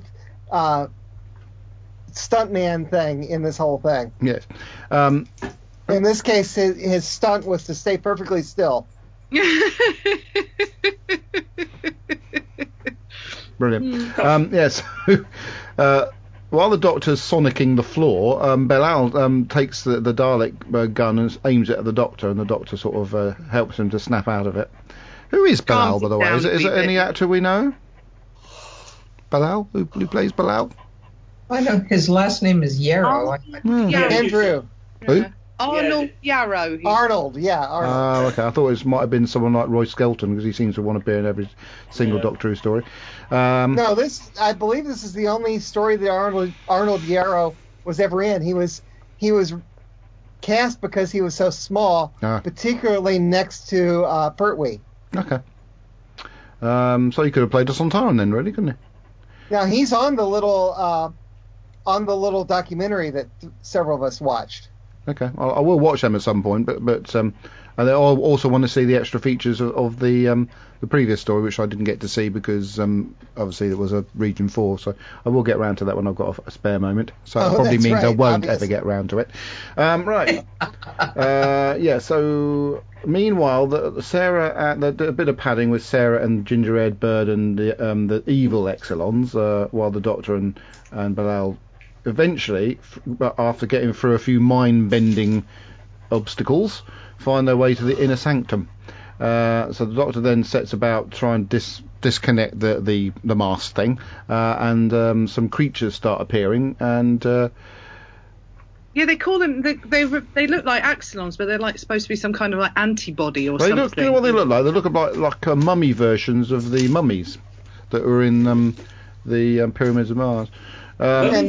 stuntman thing in this whole thing. Yes. In this case, his stunt was to stay perfectly still. Brilliant. Yes. While the Doctor's sonicking the floor, Belial takes the Dalek gun and aims it at the Doctor, and the Doctor sort of helps him to snap out of it. Who is Belial, by the way? Is it any actor we know? Belial? Who plays Belial? I know his last name is Yarrow. Andrew. Who? Arnold Yarrow. Arnold. Oh, okay. I thought it might have been someone like Roy Skelton, because he seems to want to appear in every single Doctor Who story. No, I believe this is the only story that Arnold Yarrow was ever in. He was cast because he was so small, particularly next to Pertwee. Okay. So he could have played us on Sontaran then, really, couldn't he? Now he's on the little documentary that several of us watched. Okay, I will watch them at some point, but and I also want to see the extra features of the previous story, which I didn't get to see because obviously it was a Region 4, so I will get round to that when I've got a spare moment. So it probably means I won't ever get round to it. Right. Yeah. So meanwhile, Sarah, a bit of padding with Sarah and Gingerbread Bird and the evil Exelons, while the Doctor and Belial eventually, after getting through a few mind-bending obstacles, find their way to the inner sanctum. So the Doctor then sets about trying to disconnect the mast thing, and some creatures start appearing, and yeah, they call them. They look like Axolons, but they're like supposed to be some kind of like antibody or something. You know what they look like? They look like mummy versions of the mummies that were in the Pyramids of Mars. And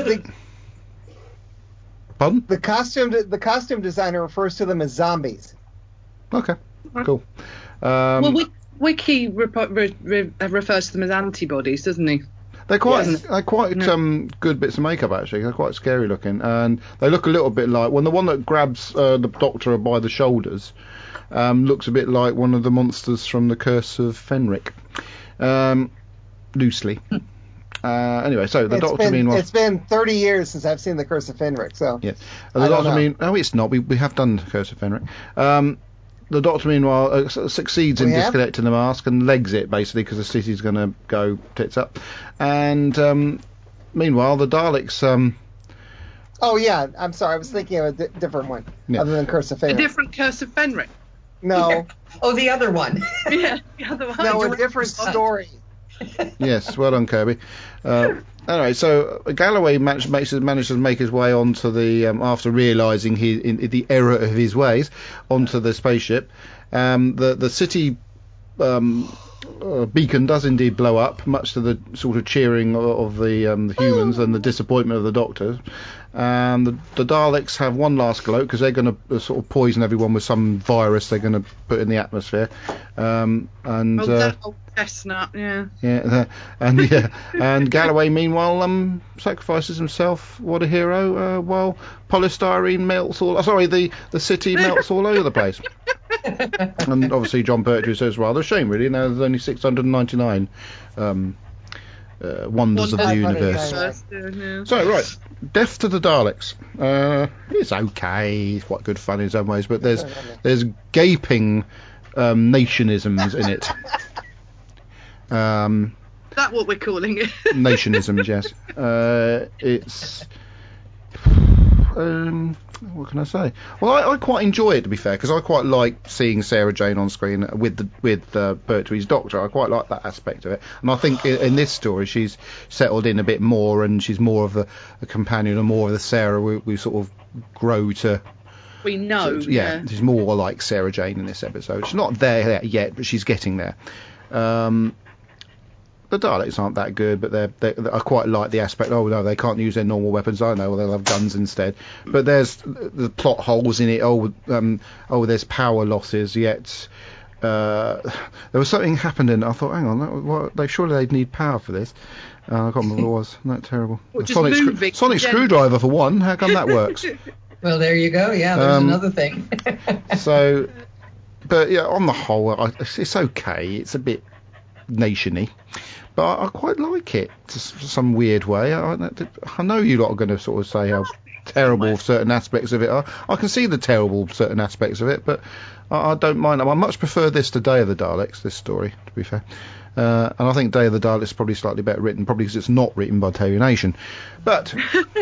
pardon? The costume designer refers to them as zombies. Okay, cool. Well, Wiki refers to them as antibodies, doesn't he? They're quite good bits of makeup, actually. They're quite scary looking, and they look a little bit like the one that grabs the Doctor by the shoulders looks a bit like one of the monsters from the Curse of Fenric, loosely. Anyway, so the Doctor meanwhile... It's been 30 years since I've seen the Curse of Fenric, so... Yeah. The Doctor no, it's not. We have done the Curse of Fenric. The Doctor, meanwhile, succeeds in disconnecting the mask and legs it, basically, because the city's going to go tits up. And meanwhile, the Daleks... Oh, yeah. I'm sorry. I was thinking of a different one, other than Curse of Fenric. A different Curse of Fenric? No. Yeah. Oh, the other one. Yeah, the other one. No, a different story. Yes, well done, Kirby. Anyway, so Galloway manages to make his way onto the after realising the error of his ways onto the spaceship. The city beacon does indeed blow up, much to the sort of cheering of the humans and the disappointment of the Doctor. And the Daleks have one last go because they're going to sort of poison everyone with some virus they're going to put in the atmosphere. That old chestnut, yeah. Yeah, and Galloway meanwhile sacrifices himself. What a hero! While polystyrene melts all. Sorry, the city melts all over the place. And obviously John Pertwee says rather a shame, really. Now there's only 699 wonders of the universe. So right, death to the Daleks. It's okay. It's quite good fun in some ways, but there's gaping nationisms in it. Is that what we're calling it? Nationisms, yes. It's what can I say? Well, I quite enjoy it, to be fair, because I quite like seeing Sarah Jane on screen with Pertwee's Doctor. I quite like that aspect of it, and I think in this story she's settled in a bit more, and she's more of a companion, and more of the Sarah we sort of grow to. We know. Yeah, she's more like Sarah Jane in this episode. She's not there yet, but she's getting there. The Daleks aren't that good, but I quite like the aspect. Oh no, they can't use their normal weapons. I know, well, they'll have guns instead. But there's the plot holes in it. There's power losses. Yet there was something happened, and I thought, hang on, surely they'd need power for this. I can't remember what it was. Isn't that terrible? Sonic screwdriver for one. How come that works? Well, there you go. Yeah, there's another thing. So, but yeah, on the whole, it's okay. It's a bit nation-y. But I quite like it to some weird way. I know you lot are going to sort of say how terrible certain aspects of it are. I can see the terrible certain aspects of it, but I don't mind them. I much prefer this to Day of the Daleks, this story, to be fair. And I think Day of the Daleks is probably slightly better written, probably because it's not written by Terry Nation. But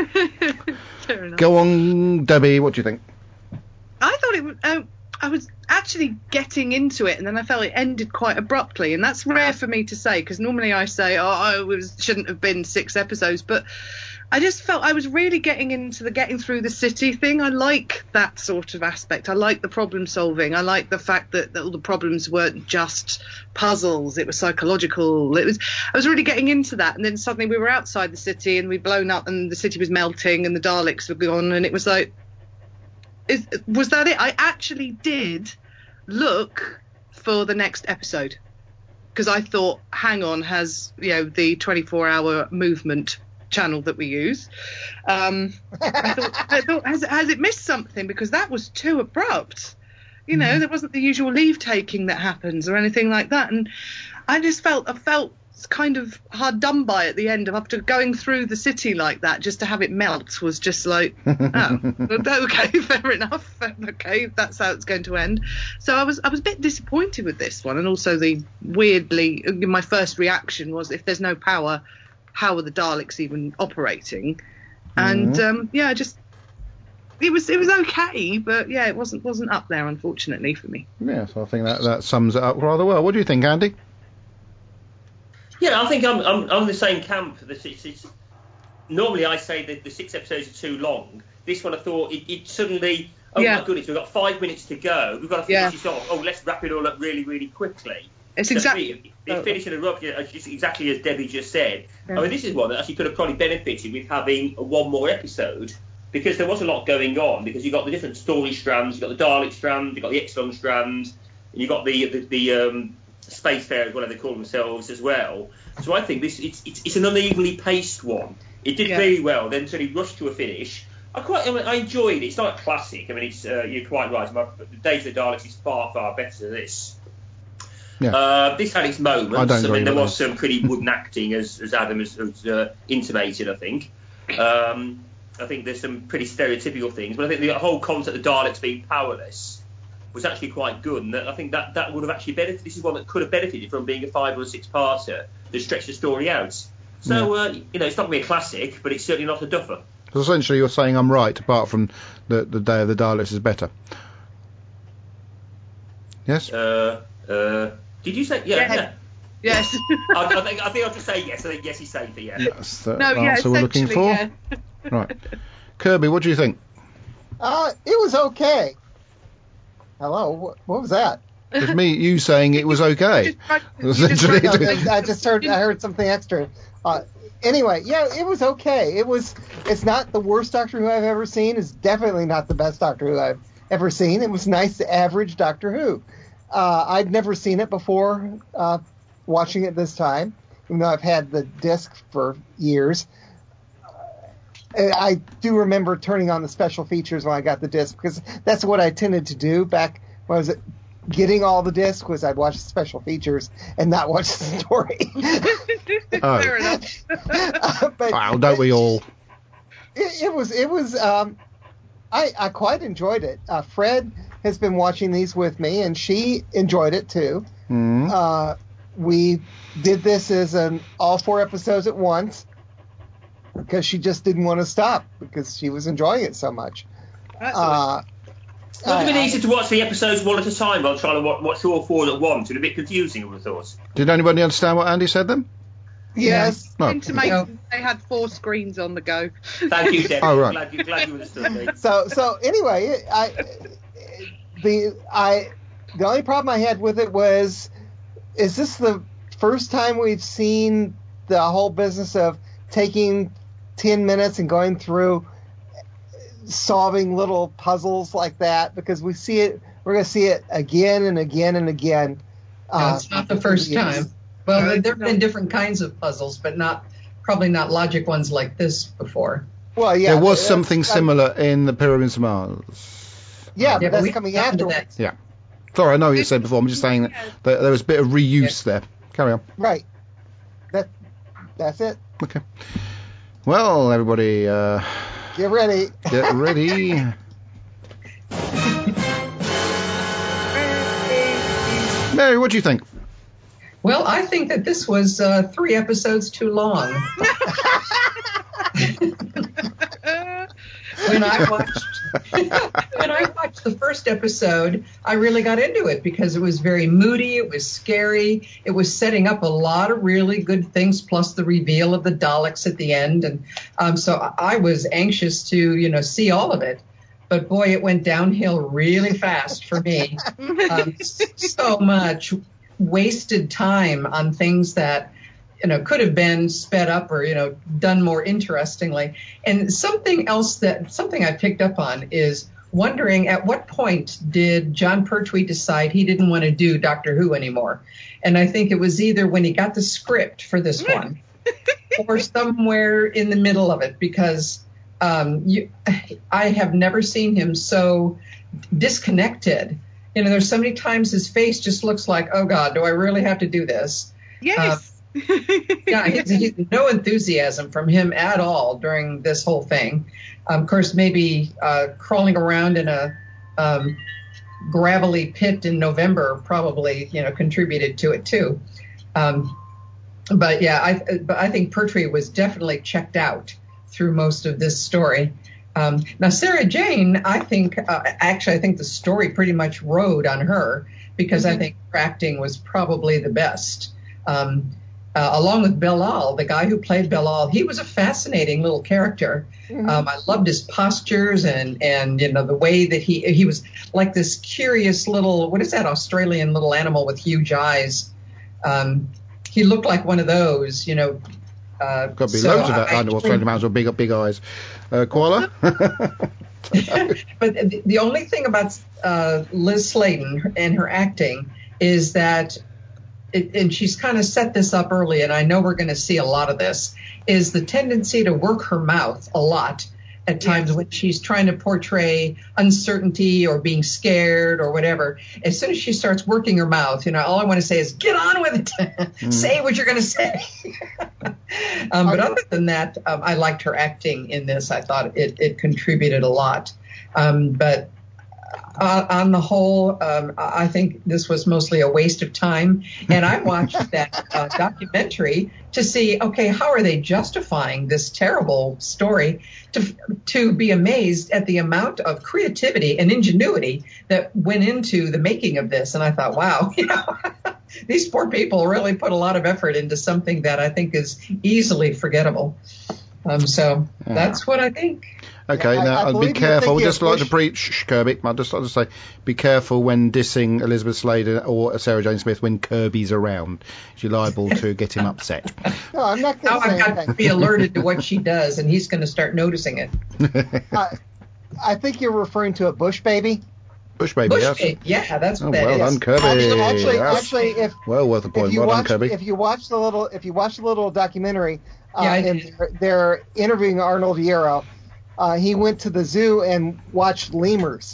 go on, Debbie, what do you think? I thought it would... I was actually getting into it, and then I felt it ended quite abruptly, and that's rare for me to say, because normally I say, shouldn't have been 6 episodes, but I just felt I was really getting into the getting through the city thing. I like that sort of aspect. I like the problem solving. I like the fact that all the problems weren't just puzzles. It was psychological. I was really getting into that, and then suddenly we were outside the city, and we'd blown up, and the city was melting, and the Daleks were gone, and it was like, was that it? I actually did look for the next episode, because I thought, hang on, has the 24-hour movement channel that we use, I thought has it missed something, because that was too abrupt. There wasn't the usual leave taking that happens or anything like that, and I felt kind of hard done by at the end of, after going through the city like that, just to have it melt was just like, okay, fair enough, okay, that's how it's going to end. So I was a bit disappointed with this one, and also my first reaction was, if there's no power, how are the Daleks even operating? And it was okay, but yeah, it wasn't up there, unfortunately, for me. Yeah, so I think that sums it up rather well. What do you think, Andy? Yeah, I think I'm in the same camp. Normally I say that the 6 episodes are too long. This one I thought it suddenly, my goodness, we've got 5 minutes to go. We've got to finish this off. Let's wrap it all up really, really quickly. It's exactly... It finished in a rush, just exactly as Debbie just said. Yeah. I mean, this is one that actually could have probably benefited with having one more episode, because there was a lot going on, because you've got the different story strands, you've got the Dalek strand, you've got the Exxon strand, and you've got the Spacefarers, whatever they call themselves, as well. So I think it's an unevenly paced one. It did very well, then suddenly rushed to a finish. I enjoyed it. It's not a classic. I mean, it's you're quite right. The Days of the Daleks is far, far better than this. Yeah. This had its moments. I mean, there was some pretty wooden acting, as Adam has intimated, I think. I think there's some pretty stereotypical things, but I think the whole concept of Daleks being powerless was actually quite good, and I think that would have actually benefited. This is one that could have benefited from being a 5 or 6-parter to stretch the story out. So, it's not going to be a classic, but it's certainly not a duffer. So essentially you're saying I'm right, apart from the Day of the Daleks is better. Yes? Did you say... Yeah. Yes. I think I'll just say yes. I think yes, he's safer, yeah. That's the answer we're looking for. Yeah. Right. Kirby, what do you think? It was okay. Hello, what was that? It was me, you saying it was okay. I heard something extra. Anyway, yeah, it was okay. It's not the worst Doctor Who I've ever seen. It's definitely not the best Doctor Who I've ever seen. It was nice, average Doctor Who. I'd never seen it before watching it this time, even though I've had the disc for years. I do remember turning on the special features when I got the disc, because that's what I tended to do back when I was getting all the discs, was I'd watch the special features and not watch the story. Fair enough. Wow, don't we all? It was. I quite enjoyed it. Fred has been watching these with me, and she enjoyed it too. Mm. We did this as all 4 episodes at once. because she just didn't want to stop because she was enjoying it so much. It would have been easier to watch the episodes one at a time while trying to watch all 4 at once. It would have been confusing, I would have thought. Did anybody understand what Andy said then? Yes. No. To make they had 4 screens on the go. Thank you, Debbie. Oh, right. Glad you understood me. So anyway, the only problem I had with it was, is this the first time we've seen the whole business of taking 10 minutes and going through solving little puzzles like that? Because we're going to see it again and again and again. No, it's not the first time. Well, there have been different kinds of puzzles, but probably not logic ones like this before. Well, yeah. There was something similar in the Pyramids of Mars. Yeah, but that's coming afterwards. Yeah. Sorry, I know you said before. I'm just saying that there was a bit of reuse there. Carry on. Right. That's it. Okay. Well, everybody, get ready. Get ready. Mary, what do you think? Well, I think that this was 3 episodes too long. When I watched the first episode, I really got into it because it was very moody, it was scary, it was setting up a lot of really good things, plus the reveal of the Daleks at the end, and so I was anxious to see all of it. But boy, it went downhill really fast for me. So much wasted time on things that could have been sped up or done more interestingly. And something I picked up on is wondering at what point did Jon Pertwee decide he didn't want to do Doctor Who anymore? And I think it was either when he got the script for this one or somewhere in the middle of it, because I have never seen him so disconnected. There's so many times his face just looks like, oh God, do I really have to do this? Yes. Yeah, he's no enthusiasm from him at all during this whole thing. Of course, maybe crawling around in a gravelly pit in November probably, contributed to it too. But yeah, I think Pertwee was definitely checked out through most of this story. Now, Sarah Jane, I think the story pretty much rode on her because I think her acting was probably the best. Along with Belal, the guy who played Belal, he was a fascinating little character. I loved his postures and the way that he was like this curious little, what is that Australian little animal with huge eyes? He looked like one of those, Could be loads of that kind of Australian animals with big eyes. Koala? But the only thing about Liz Sladen and her acting is that, and she's kind of set this up early, and I know we're going to see a lot of this, is the tendency to work her mouth a lot at times when she's trying to portray uncertainty or being scared or whatever. As soon as she starts working her mouth, all I want to say is, get on with it. Say what you're going to say. But other than that, I liked her acting in this. I thought it contributed a lot. But on the whole, I think this was mostly a waste of time. And I watched that documentary to see, okay, how are they justifying this terrible story, to be amazed at the amount of creativity and ingenuity that went into the making of this. And I thought, wow, these poor people really put a lot of effort into something that I think is easily forgettable. So that's what I think. Okay, now be careful. We just like to preach, Kirby. I'd just like to say, be careful when dissing Elizabeth Sladen or Sarah Jane Smith when Kirby's around. You're liable to get him upset. No, I'm not going to say I've got to be alerted to what she does, and he's going to start noticing it. I think you're referring to a Bush baby. Bush baby, yes. Baby. Yeah, that's what that is. Well done, Kirby. Actually, if well worth a point. Well done, Kirby. If you watch the little documentary, and they're interviewing Arnold Yarrow. He went to the zoo and watched lemurs.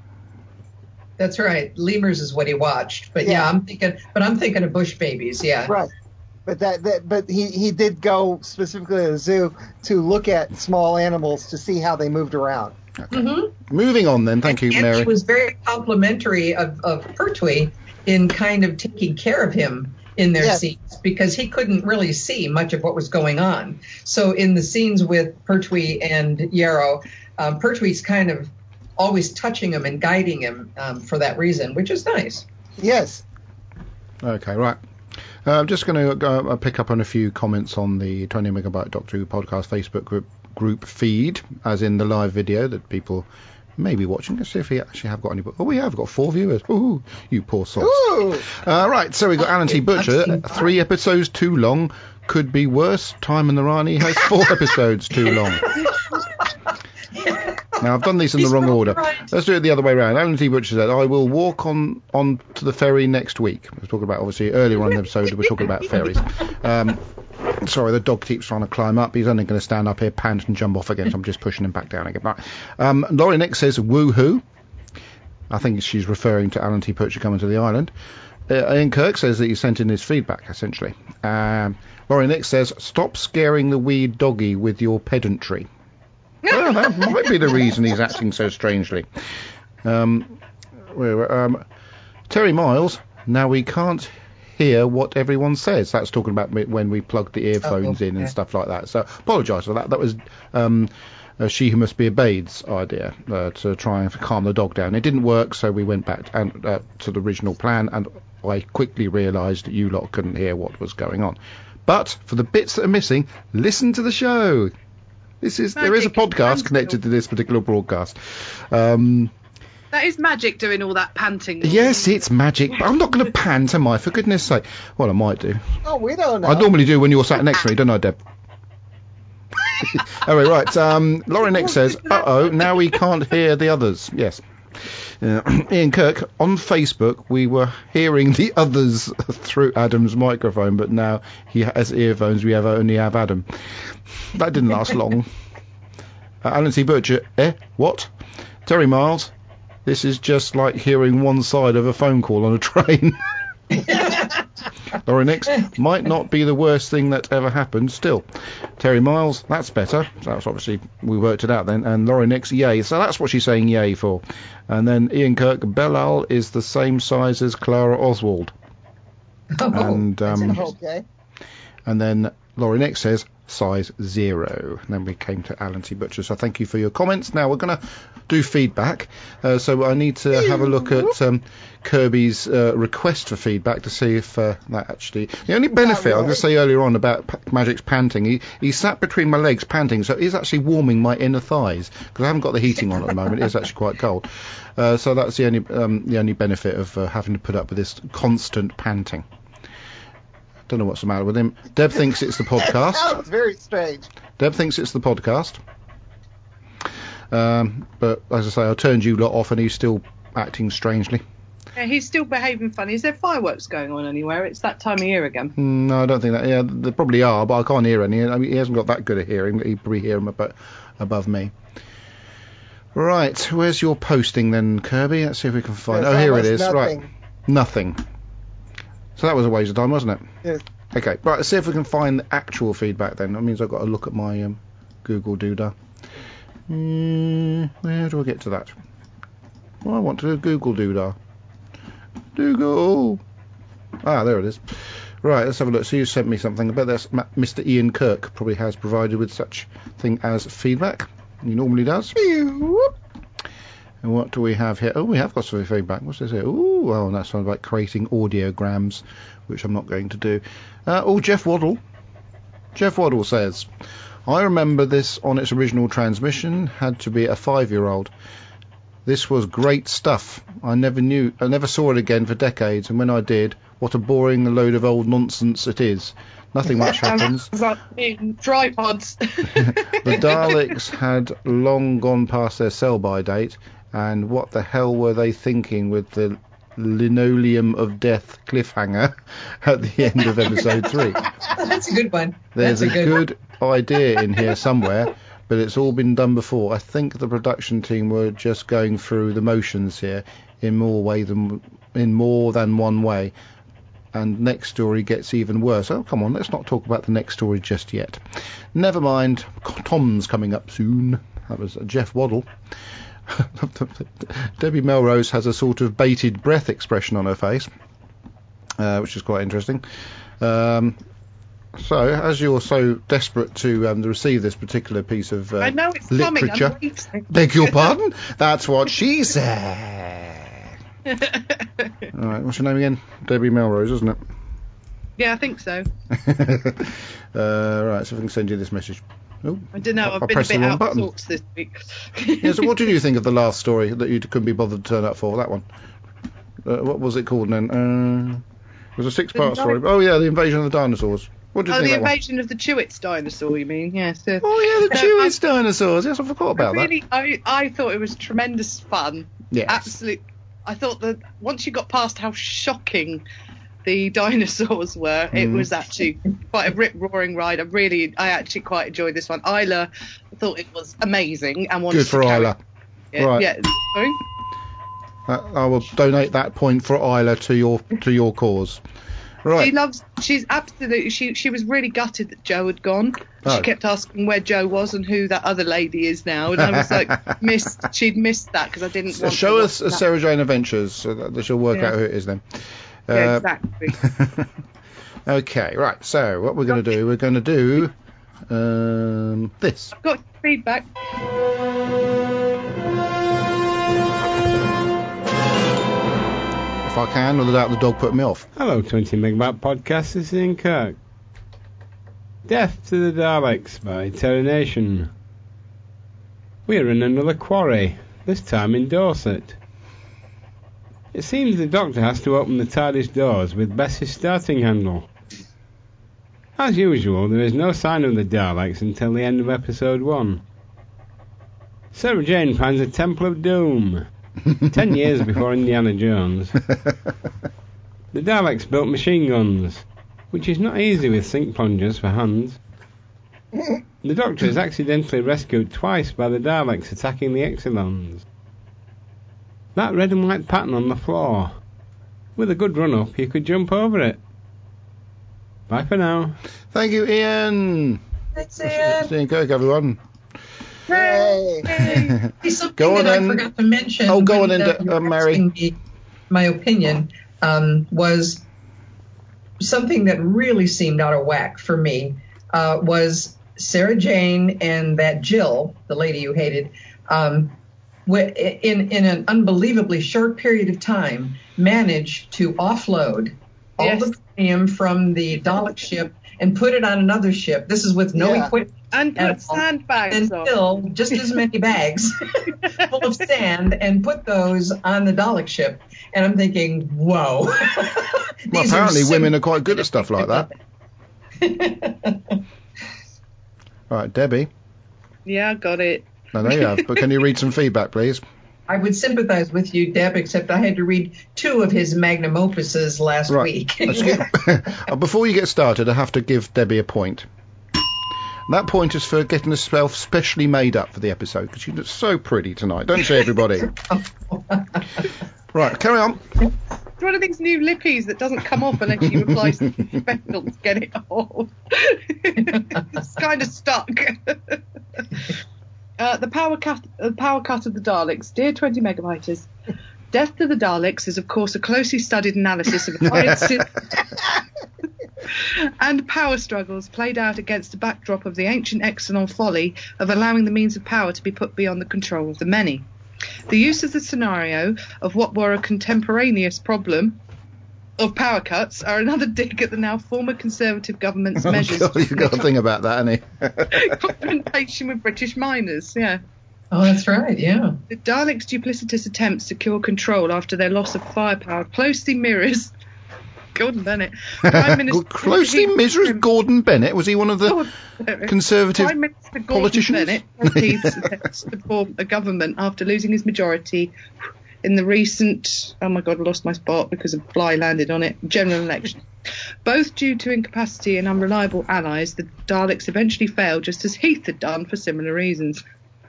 That's right. Lemurs is what he watched. But I'm thinking of bush babies. Yeah. Right. But he did go specifically to the zoo to look at small animals to see how they moved around. Okay. Moving on then. Thank you, and Mary. He was very complimentary of Pertwee in kind of taking care of him in their scenes because he couldn't really see much of what was going on. So in the scenes with Pertwee and Yarrow, Pertwee's kind of always touching him and guiding him for that reason, which is nice. Yes. Okay, right. I'm just going to pick up on a few comments on the 20 Megabyte Doctor Who podcast Facebook group feed, as in the live video that people may be watching. Let's see if we actually have got any. Oh, we have got 4 viewers. Ooh, you poor soul. Right, so we've got Alan T. Butcher. 3 episodes too long. Could be worse. Time and the Rani has 4 episodes too long. Now, I've done these in the wrong order. Let's do it the other way around. Alan T. Butcher said, I will walk on to the ferry next week. I was talking about, obviously, earlier on in the episode, we're talking about ferries. Sorry, the dog keeps trying to climb up. He's only going to stand up here, pant, and jump off again, so I'm just pushing him back down again. Right. Laurie Nick says, woohoo. I think she's referring to Alan T. Butcher coming to the island. Ian Kirk says that he sent in his feedback, essentially. Laurie Nick says, stop scaring the wee doggy with your pedantry. Well, that might be the reason he's acting so strangely. Terry Miles, now we can't hear what everyone says. That's talking about when we plugged the earphones in and stuff like that. So apologise for that. That was She Who Must Be Obeyed's idea to try and calm the dog down. It didn't work, so we went back to the original plan, and I quickly realised that you lot couldn't hear what was going on. But for the bits that are missing, listen to the show. There is a podcast connected to this particular broadcast. That is magic, doing all that panting. Yes, it's magic. But I'm not going to pant, am I? For goodness sake. Well, I might do. Oh, we don't know. I normally do when you're sat next to me, don't I, Deb? Anyway, right. Laurie Nick says, now we can't hear the others. Yes. Ian Kirk, on Facebook, we were hearing the others through Adam's microphone, but now he has earphones. We only have Adam. That didn't last long. Alan T. Butcher, what? Terry Miles, this is just like hearing one side of a phone call on a train. Laurie Nix, might not be the worst thing that ever happened still. Terry Miles, that's better. So that's obviously, we worked it out then. And Laurie Nix, yay. So that's what she's saying yay for. And then Ian Kirk, Bellal is the same size as Clara Oswald. And okay. And then Laurie Nix says size 0. And then we came to Alan T. Butcher. So thank you for your comments. Now we're going to do feedback. So I need to have a look at Kirby's request for feedback to see if that actually... The only benefit, I was going to say earlier on about Magic's panting, he sat between my legs panting, so he's actually warming my inner thighs, because I haven't got the heating on at the moment. It is actually quite cold. So that's the only benefit of having to put up with this constant panting. Don't know what's the matter with him. Deb thinks it's the podcast. Sounds very strange. Deb thinks it's the podcast. But as I say, I turned you lot off and he's still acting strangely. Yeah, he's still behaving funny. Is there fireworks going on anywhere? It's that time of year again. No, I don't think that. Yeah, there probably are, but I can't hear any. I mean, he hasn't got that good a hearing. He'd probably hear him above me. Right, where's your posting then, Kirby? Let's see if we can find... There's here it is. nothing. Right, nothing. So that was a waste of time, wasn't it? Yes. Okay, right, let's see if we can find the actual feedback then. That means I've got to look at my Google Doodah. Where do I get to that? Well, I want to Google Doodah. Google. There it is. Right, let's have a look. So you sent me something. I bet that's Mr. Ian Kirk probably has provided with such thing as feedback. He normally does. And what do we have here? Oh, we have got some feedback. What's this here? Ooh, well, that's something about creating audiograms, which I'm not going to do. Jeff Waddle. Jeff Waddle says, I remember this on its original transmission had to be a 5-year-old. This was great stuff. I never saw it again for decades, and when I did, what a boring load of old nonsense it is. Nothing much happens. In tripods. The Daleks had long gone past their sell-by date, and what the hell were they thinking with the linoleum of death cliffhanger at the end of episode 3? That's a good one. There's a good idea in here somewhere, but it's all been done before. I think the production team were just going through the motions here in more than one way. And next story gets even worse. Oh, come on, let's not talk about the next story just yet. Never mind, Tom's coming up soon. That was Jeff Waddle. Debbie Melrose has a sort of bated breath expression on her face. which is quite interesting. So, as you're so desperate to receive this particular piece of I know it's literature, coming. I'm beg your pardon? That's what she said. All right, what's your name again? Debbie Melrose, isn't it? Yeah, I think so. Right, so if I can send you this message. Oh, I don't know. I've been a pressed bit the wrong out button. of sorts this week. Yeah, so what did you think of the last story that you couldn't be bothered to turn up for? That one. What was it called then? It was a 6-part story. Oh yeah, the invasion of the dinosaurs. What did you think the of that invasion of the Chewits dinosaur, you mean? Yes. Oh yeah, the Chewits dinosaurs. Yes, I forgot about that. I thought it was tremendous fun. Yes. Absolutely. I thought that once you got past how shocking the dinosaurs were, it was actually quite a rip-roaring ride. I actually quite enjoyed this one. Isla thought it was amazing and wanted Good for to carry Isla. it. Right. Yeah. Sorry? I will donate that point for Isla to your cause. Right. She's absolutely. She was really gutted that Joe had gone. Oh. She kept asking where Joe was and who that other lady is now, and I was like, she'd missed that because I didn't want. Show us Sarah Jane Adventures so that she'll work out who it is then. Yeah, exactly. Okay, right. So what we're going to do? We're going to do this. I've got feedback. If I can, without the dog putting me off. Hello, 20 Megabyte Podcast. This is Ian Kirk. Death to the Daleks by Terra Nation. We're in another quarry, this time in Dorset. It seems the Doctor has to open the TARDIS doors with Bess's starting handle. As usual, there is no sign of the Daleks until the end of episode 1. Sarah Jane finds a Temple of Doom. 10 years before Indiana Jones. The Daleks built machine guns, which is not easy with sink plungers for hands. The Doctor is accidentally rescued twice by the Daleks attacking the Exilons. That red and white pattern on the floor. With a good run-up, you could jump over it. Bye for now. Thank you, Ian. Thanks, Ian. Ian Kirk, everyone. Hey. Something Go on that then. I forgot to mention. Oh, go when, on then, you were Mary. asking me my opinion was something that really seemed out of whack for me. Was Sarah Jane and that Jill, the lady you hated, in an unbelievably short period of time, managed to offload all the premium from the Dalek ship and put it on another ship. This is with no equipment. And put sandbags and on. fill just as many bags full of sand and put those on the Dalek ship. And I'm thinking, whoa. Well, apparently women are quite good at stuff like that. All right, Debbie. Yeah, I got it. No, there you have. But can you read some feedback, please? I would sympathize with you, Deb, except I had to read 2 of his magnum opuses last week. Before you get started, I have to give Debbie a point. That point is for getting herself specially made up for the episode, because she looks so pretty tonight, don't she, everybody? Right, carry on. It's one of these new lippies that doesn't come off unless you apply something special to get it off. It's kind of stuck. The power cut of the Daleks. Dear 20 Megabyters, Death to the Daleks is, of course, a closely studied analysis of alliances and power struggles played out against a backdrop of the ancient Exelon folly of allowing the means of power to be put beyond the control of the many. The use of the scenario of what were a contemporaneous problem of power cuts are another dig at the now former Conservative government's measures. God, you've got a thing about that, haven't you? Confrontation with British miners, yeah. Oh, that's right, yeah. The Daleks' duplicitous attempts to secure control after their loss of firepower closely mirrors Gordon Bennett. Prime Minister closely mirrors Gordon Bennett? Was he one of the Conservative Prime Minister Gordon politicians? Bennett proceeds to form a government after losing his majority in the recent, oh my God, I lost my spot because a fly landed on it, general election. Both due to incapacity and unreliable allies, the Daleks eventually failed, just as Heath had done for similar reasons.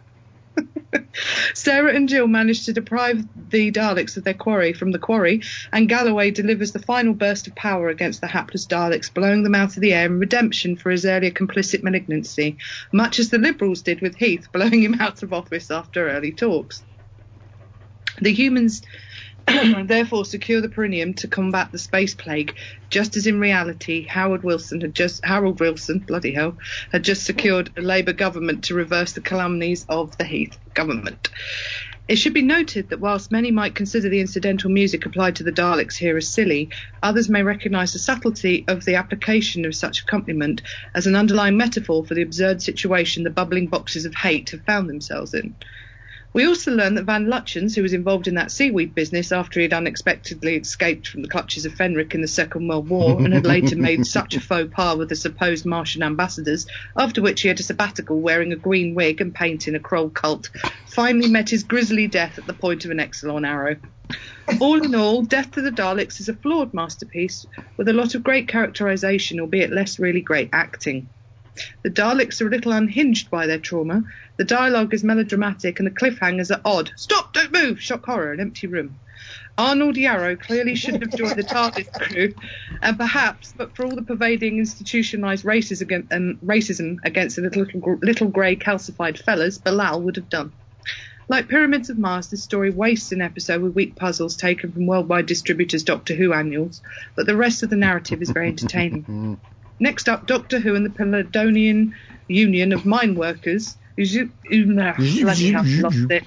Sarah and Jill managed to deprive the Daleks of their quarry from the quarry, and Galloway delivers the final burst of power against the hapless Daleks, blowing them out of the air in redemption for his earlier complicit malignancy, much as the Liberals did with Heath, blowing him out of office after early talks. The humans and therefore secure the perineum to combat the space plague, just as in reality Harold Wilson, bloody hell, had just secured a Labour government to reverse the calumnies of the Heath government. It should be noted that whilst many might consider the incidental music applied to the Daleks here as silly, others may recognise the subtlety of the application of such accompaniment as an underlying metaphor for the absurd situation the bubbling boxes of hate have found themselves in. We also learn that Van Lutyens, who was involved in that seaweed business after he had unexpectedly escaped from the clutches of Fenric in the Second World War and had later made such a faux pas with the supposed Martian ambassadors, after which he had a sabbatical wearing a green wig and painting a Kroll cult, finally met his grisly death at the point of an Exelon arrow. All in all, Death to the Daleks is a flawed masterpiece with a lot of great characterisation, albeit less really great acting. The Daleks are a little unhinged by their trauma, the dialogue is melodramatic and the cliffhangers are odd. Stop, don't move! Shock horror, an empty room. Arnold Yarrow clearly shouldn't have joined the TARDIS crew, and perhaps, but for all the pervading institutionalised racism against the little grey calcified fellas, Bilal would have done. Like Pyramids of Mars, this story wastes an episode with weak puzzles taken from worldwide distributors' Doctor Who annuals, but the rest of the narrative is very entertaining. Next up, Doctor Who and the Peladonian Union of Mine Workers. Bloody hell, lost it.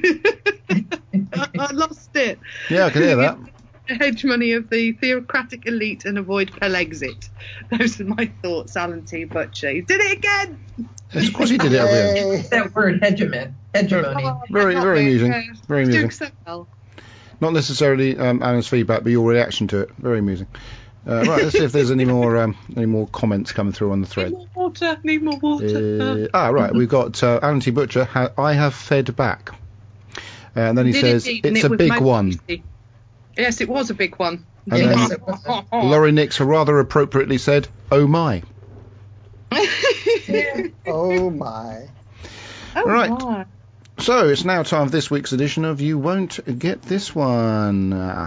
I lost it. Yeah, I can hear that. The hegemony of the theocratic elite and avoid Pelexit. Those are my thoughts, Alan T. Butcher. You did it again! Yes, of course he did it again. That word, hegemony. Very amusing. Very amusing. Doing so well. Not necessarily Alan's feedback, but your reaction to it. Very amusing. Right, let's see if there's any more comments coming through on the thread. Need more water. Right, we've got Alan T. Butcher. I have fed back. And then he says, it's a big one. Yes, it was a big one. And then Laurie Nix rather appropriately said, oh my. Oh my. Oh right. my. So it's now time for this week's edition of You Won't Get This One.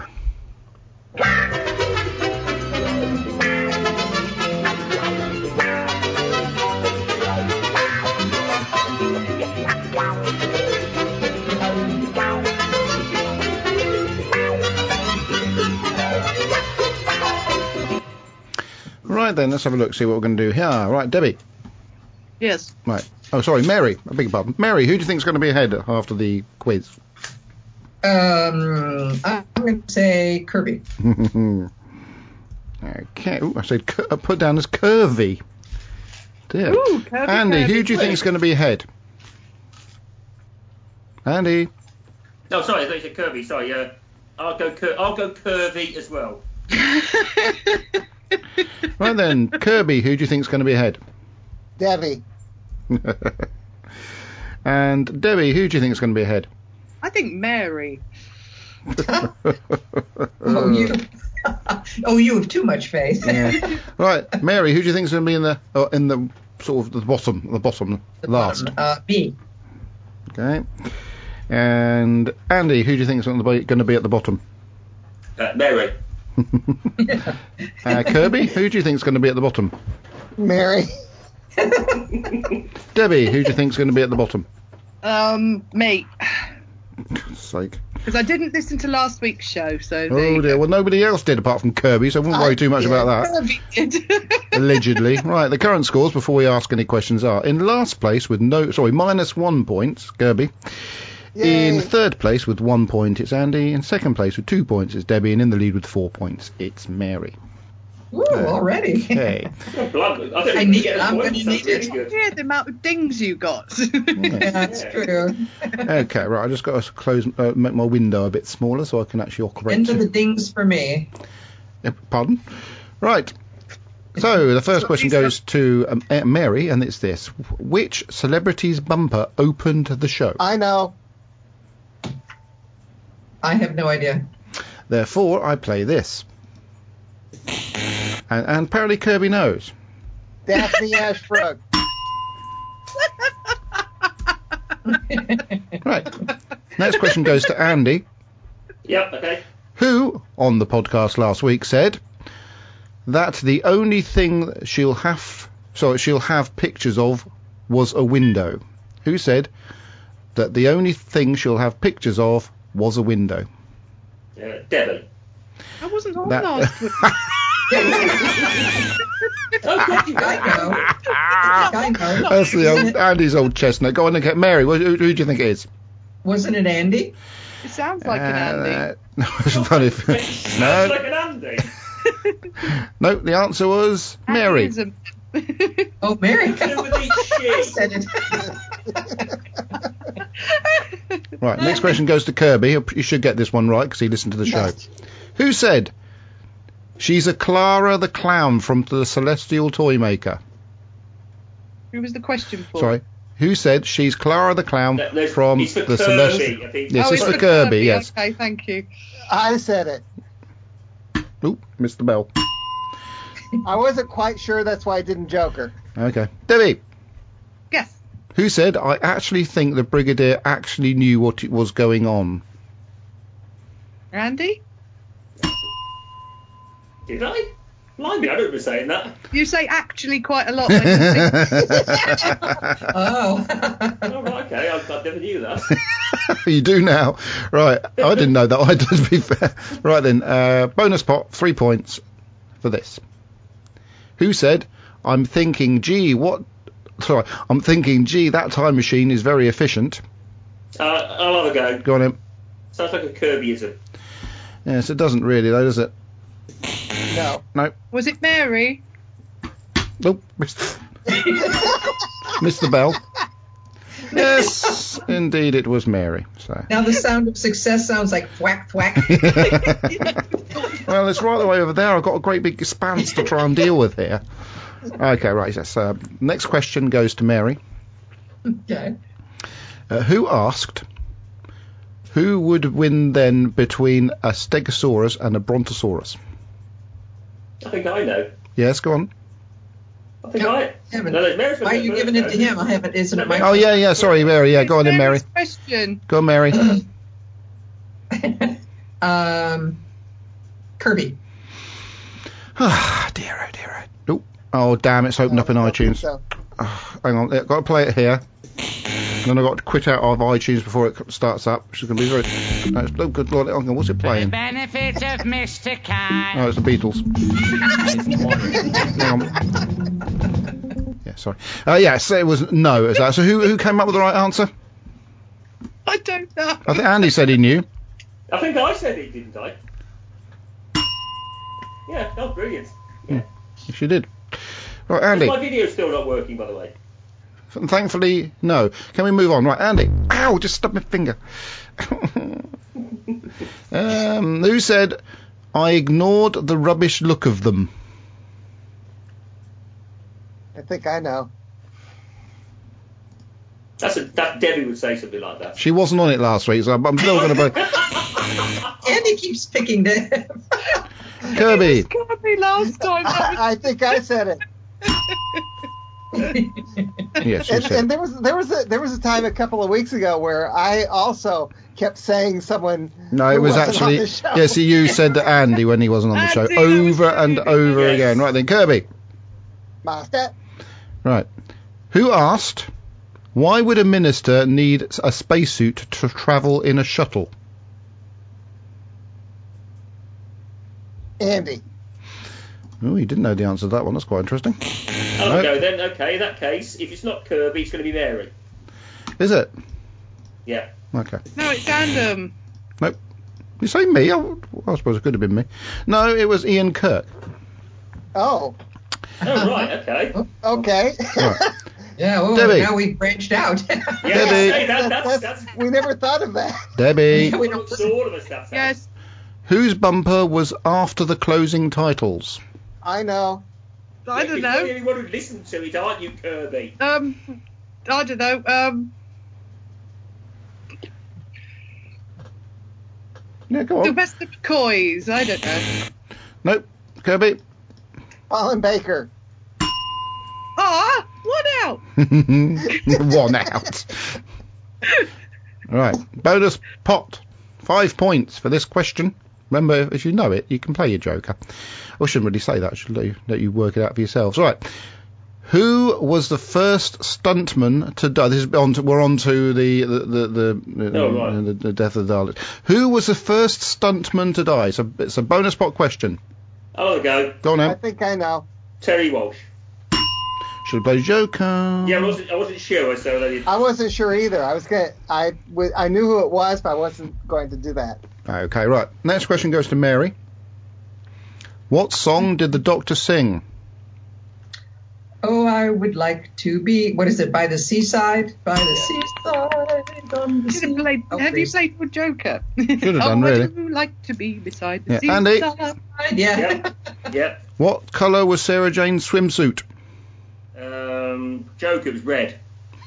Right then, let's have a look, see what we're going to do here. Right, Debbie. Yes. Right. Oh, sorry, Mary. I beg your pardon. Mary, who do you think is going to be ahead after the quiz? I'm going to say Kirby. Okay. Ooh, I said put down as Curvy. Dear. Ooh, Kirby, Andy, Kirby, who do you think is going to be ahead? Andy. No, sorry, I thought you said Kirby. Sorry, I'll go Curvy as well. Right then, Kirby, who do you think is going to be ahead? Debbie. And Debbie, who do you think is going to be ahead? I think Mary. You have too much faith. Yeah. Right, Mary, who do you think is going to be in the sort of the bottom last? B. Okay. And Andy, who do you think is going to be at the bottom? Mary. Kirby, who do you think is going to be at the bottom? Mary. Debbie, who do you think is going to be at the bottom? Me. Sake. Because I didn't listen to last week's show, so. Oh dear. Well, nobody else did apart from Kirby, so I wouldn't worry too much about that. Kirby did. Allegedly. Right, the current scores before we ask any questions are: in last place with -1 point, Kirby. Yay. In third place with 1 point, it's Andy. In second place with 2 points, it's Debbie. And in the lead with 4 points, it's Mary. Ooh, already. Okay. I'm going to need it. Yeah, the amount of dings you got. Yeah, that's true. Okay, right. I just got to close, make my window a bit smaller so I can actually operate. End of the dings for me. Pardon? Right. So the first question goes to Mary, and it's this: which celebrity's bumper opened the show? I know. I have no idea. Therefore, I play this. And apparently Kirby knows. Daphne Ashbrook. Right. Next question goes to Andy. Yep, okay. Who, on the podcast last week, said that the only thing she'll have pictures of was a window? Who said that the only thing she'll have pictures of was a window? Debbie. I wasn't on That- last week. Oh, God, you I know. That's the old Andy's old chestnut. Go on and get Mary. Who do you think it is? Wasn't it Andy? It sounds like an Andy. No, it's funny. Sounds No, like an Andy. no. The answer was Mary. Andyism. Oh, Mary. Who would eat I shit? said it. Right. Next question goes to Kirby. You should get this one right because he listened to the show. Who said she's a Clara the Clown from the Celestial Toy Maker? Who was the question for? Sorry. Who said she's Clara the Clown No, from it's for the Kirby, Celestial? I think. Yes, Oh, it's for Kirby. Yes. Okay, thank you. I said it. Oop, missed the bell. I wasn't quite sure. That's why I didn't joke her. Okay. Debbie. Yes. Who said I actually think the Brigadier actually knew what was going on? Andy? Did I? Blimey, I don't remember saying that. You say actually quite a lot. When you think. Oh. Oh, right, okay, I never knew that. You do now. Right. I didn't know that either, to be fair. Right then. Bonus pot, 3 points for this. Who said, I'm thinking, gee, that time machine is very efficient. I'll have a go. Go on in. Sounds like a Kirbyism. Yes, it doesn't really, though, does it? No. No. Was it Mary? Nope. Missed the bell. Yes, indeed it was Mary. So. Now the sound of success sounds like thwack thwack. Well, it's right the way over there. I've got a great big expanse to try and deal with here. Okay, right. Yes. Next question goes to Mary. Okay. Who asked, who would win then between a Stegosaurus and a Brontosaurus? I think I know. Yes, go on. I think I. Haven't. No, Mary's Why are you giving it to him? I haven't. Isn't it my? Oh, yeah, sorry, Mary. Yeah, go on in, Mary. Mary's question. Go on, Mary. Kirby. Dear. Nope. Oh, damn, it's opened up in iTunes. So. Hang on, I've got to play it here. Then I've got to quit out of iTunes before it starts up, which is going to be very... Oh, good Lord, hang on, what's it playing? Benefit of Mr. Cat. Oh, it's the Beatles. Hang on. Yeah, sorry. Yes, it was no. Is that so? Who came up with the right answer? I don't know. I think Andy said he knew. I think I said it, didn't I? Yeah, that was brilliant. Yeah. Yes, you did. Right, Andy. Is my video still not working, by the way? Thankfully, no. Can we move on? Right, Andy. Ow, just stubbed my finger. Who said, I ignored the rubbish look of them? I think I know. That Debbie would say something like that. She wasn't on it last week, so I'm still going to... Andy keeps picking them. Kirby. Kirby last time. I think I said it. Yes, you said And there was a time a couple of weeks ago where I also kept saying someone. No, it who was wasn't actually... on the show. Yes, you said that Andy when he wasn't on the show. Andy, Over and over Yes. again. Right then, Kirby. Master. Right. Who asked, why would a minister need a spacesuit to travel in a shuttle? Andy. Oh, you didn't know the answer to that one. That's quite interesting. I'll No. go then. Okay, in that case, if it's not Kirby, it's going to be Mary. Is it? Yeah. Okay. No, it's Andom. Nope. You say me? I suppose it could have been me. No, it was Ian Kirk. Oh. Oh, right, okay. Okay. Right. Yeah, well, Debbie. now we've branched out. Yeah, Debbie. hey, that's We never thought of that. Debbie. We don't sort of a stuff. Yes. Whose bumper was after the closing titles? I know. I don't You're know. the only one who listened to it, aren't you, Kirby? I don't know. Yeah, go on. Sylvester McCoy's. I don't know. Nope. Kirby. Colin Baker. Ah, one out. One out. Right. Bonus pot. 5 points for this question. Remember, if you know it, you can play your Joker. I shouldn't really say that. I should let you work it out for yourselves. Right. Who was the first stuntman to die? We're on to the death of the Daleks. Who was the first stuntman to die? So it's a bonus pot question. I'll go. Go on, Em. I think I know. Terry Walsh. Should have played Joker. Yeah, I wasn't sure, so I wasn't sure either. I knew who it was, but I wasn't going to do that. Okay, right. Next question goes to Mary. What song did the Doctor sing? Oh, I would like to be. What is it? By the seaside. By the seaside. On the sea. Have you played for Joker? Should have done, really. Would you like to be beside the Yeah, Andy. seaside? Yeah. Yeah. What colour was Sarah Jane's swimsuit? Joker was red.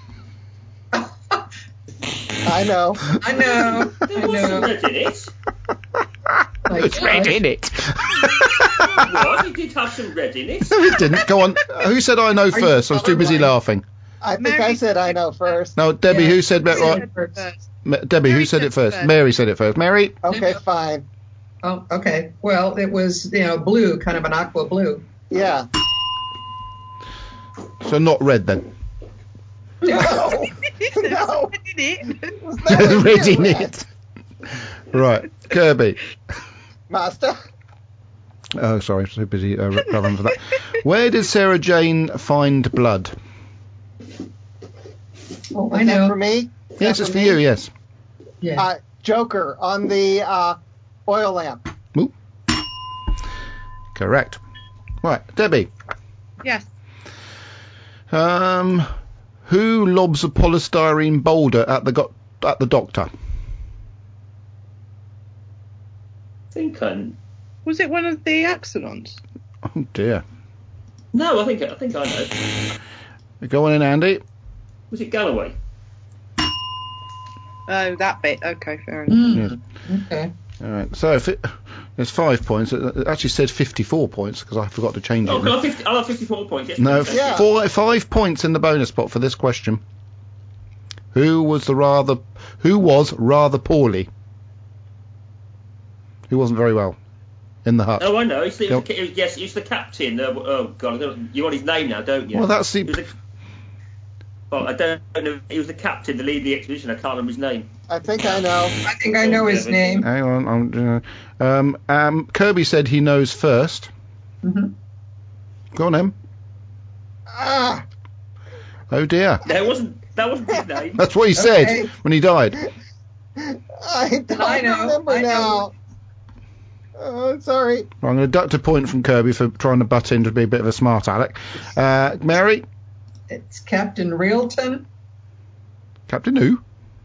I know. There was some red in it. It's red in it. What? It did have some red in it. No, it didn't. Go on. Who said I know first? I was too busy laughing. I think I said I know first. No, Debbie, who said that right? Debbie, who said it first? Mary said it first. Mary? Okay, fine. Oh, okay. Well, it was, blue, kind of an aqua blue. Yeah. So not red then. No. No. There's red in it. Right. Kirby. Master. Oh, sorry. So busy recovering for that. Where did Sarah Jane find blood? Oh, I know. For me? Yes, it's for you, yes. Yeah. Joker on the oil lamp. Ooh. Correct. Right. Debbie. Yes. Who lobs a polystyrene boulder at the Doctor? Was it one of the Axolons? Oh dear. No, I think I know. Go on in, Andy. Was it Galloway? Oh, that bit. Okay, fair enough. Yes. Okay. All right. So there's 5 points. It actually said 54 points because I forgot to change it. Oh, I'll have 54 points. Yes, No, yeah. 5 points in the bonus pot for this question. Who was rather poorly? Who wasn't very well in the hut? Oh, I know. He's the captain. Oh God, you want his name now, don't you? Well, that's the. Well, I don't know. He was the captain to lead the expedition. I can't remember his name. I think I know. I think I know his name. Hang on. Kirby said he knows first. Mm-hmm. Go on, Em. Ah. Oh dear. That wasn't his name. That's what he said when he died. I don't remember now. Sorry. Well, I'm going to deduct a point from Kirby for trying to butt in to be a bit of a smart aleck. Mary? It's Captain Railton. Captain who?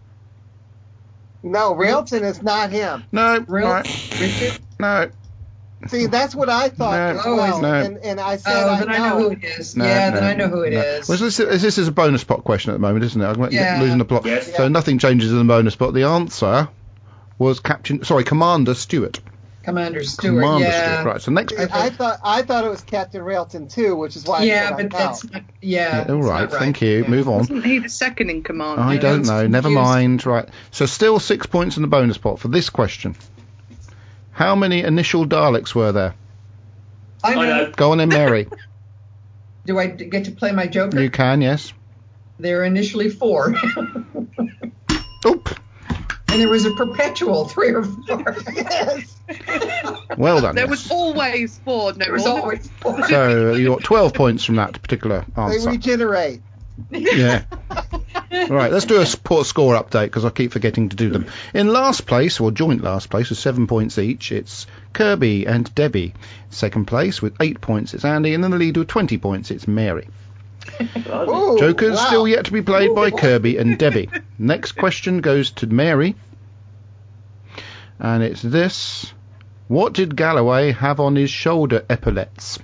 No, Railton is not him. No. Richard? No. See, that's what I thought as well. No. And I said then I know who it is. Then I know who it is. Well, this is a bonus pot question at the moment, isn't it? I'm losing the plot. Yes. So nothing changes in the bonus pot. The answer was Commander Stewart. Commander Stewart. Right. So next. I thought it was Captain Railton too, which is why. I said that's not. All right. Thank you. Yeah. Move on. Wasn't he the second in command? I don't know. Never mind. Right. So still 6 points in the bonus pot for this question. How many initial Daleks were there? I know. Go on in, Mary. Do I get to play my Joker? You can, yes. There are initially 4. Oop. And there was a perpetual 3 or 4. Yes. Well done. There was always 4. No, there was always 4. So you got 12 points from that particular answer. They regenerate. Yeah. Right, let's do a score update because I keep forgetting to do them. In last place, or joint last place, with 7 points each, it's Kirby and Debbie. Second place with 8 points, it's Andy, and then the leader with 20 points, it's Mary. Ooh, Joker's wow. still yet to be played by Kirby and Debbie. Next question goes to Mary, and it's this: what did Galloway have on his shoulder epaulets?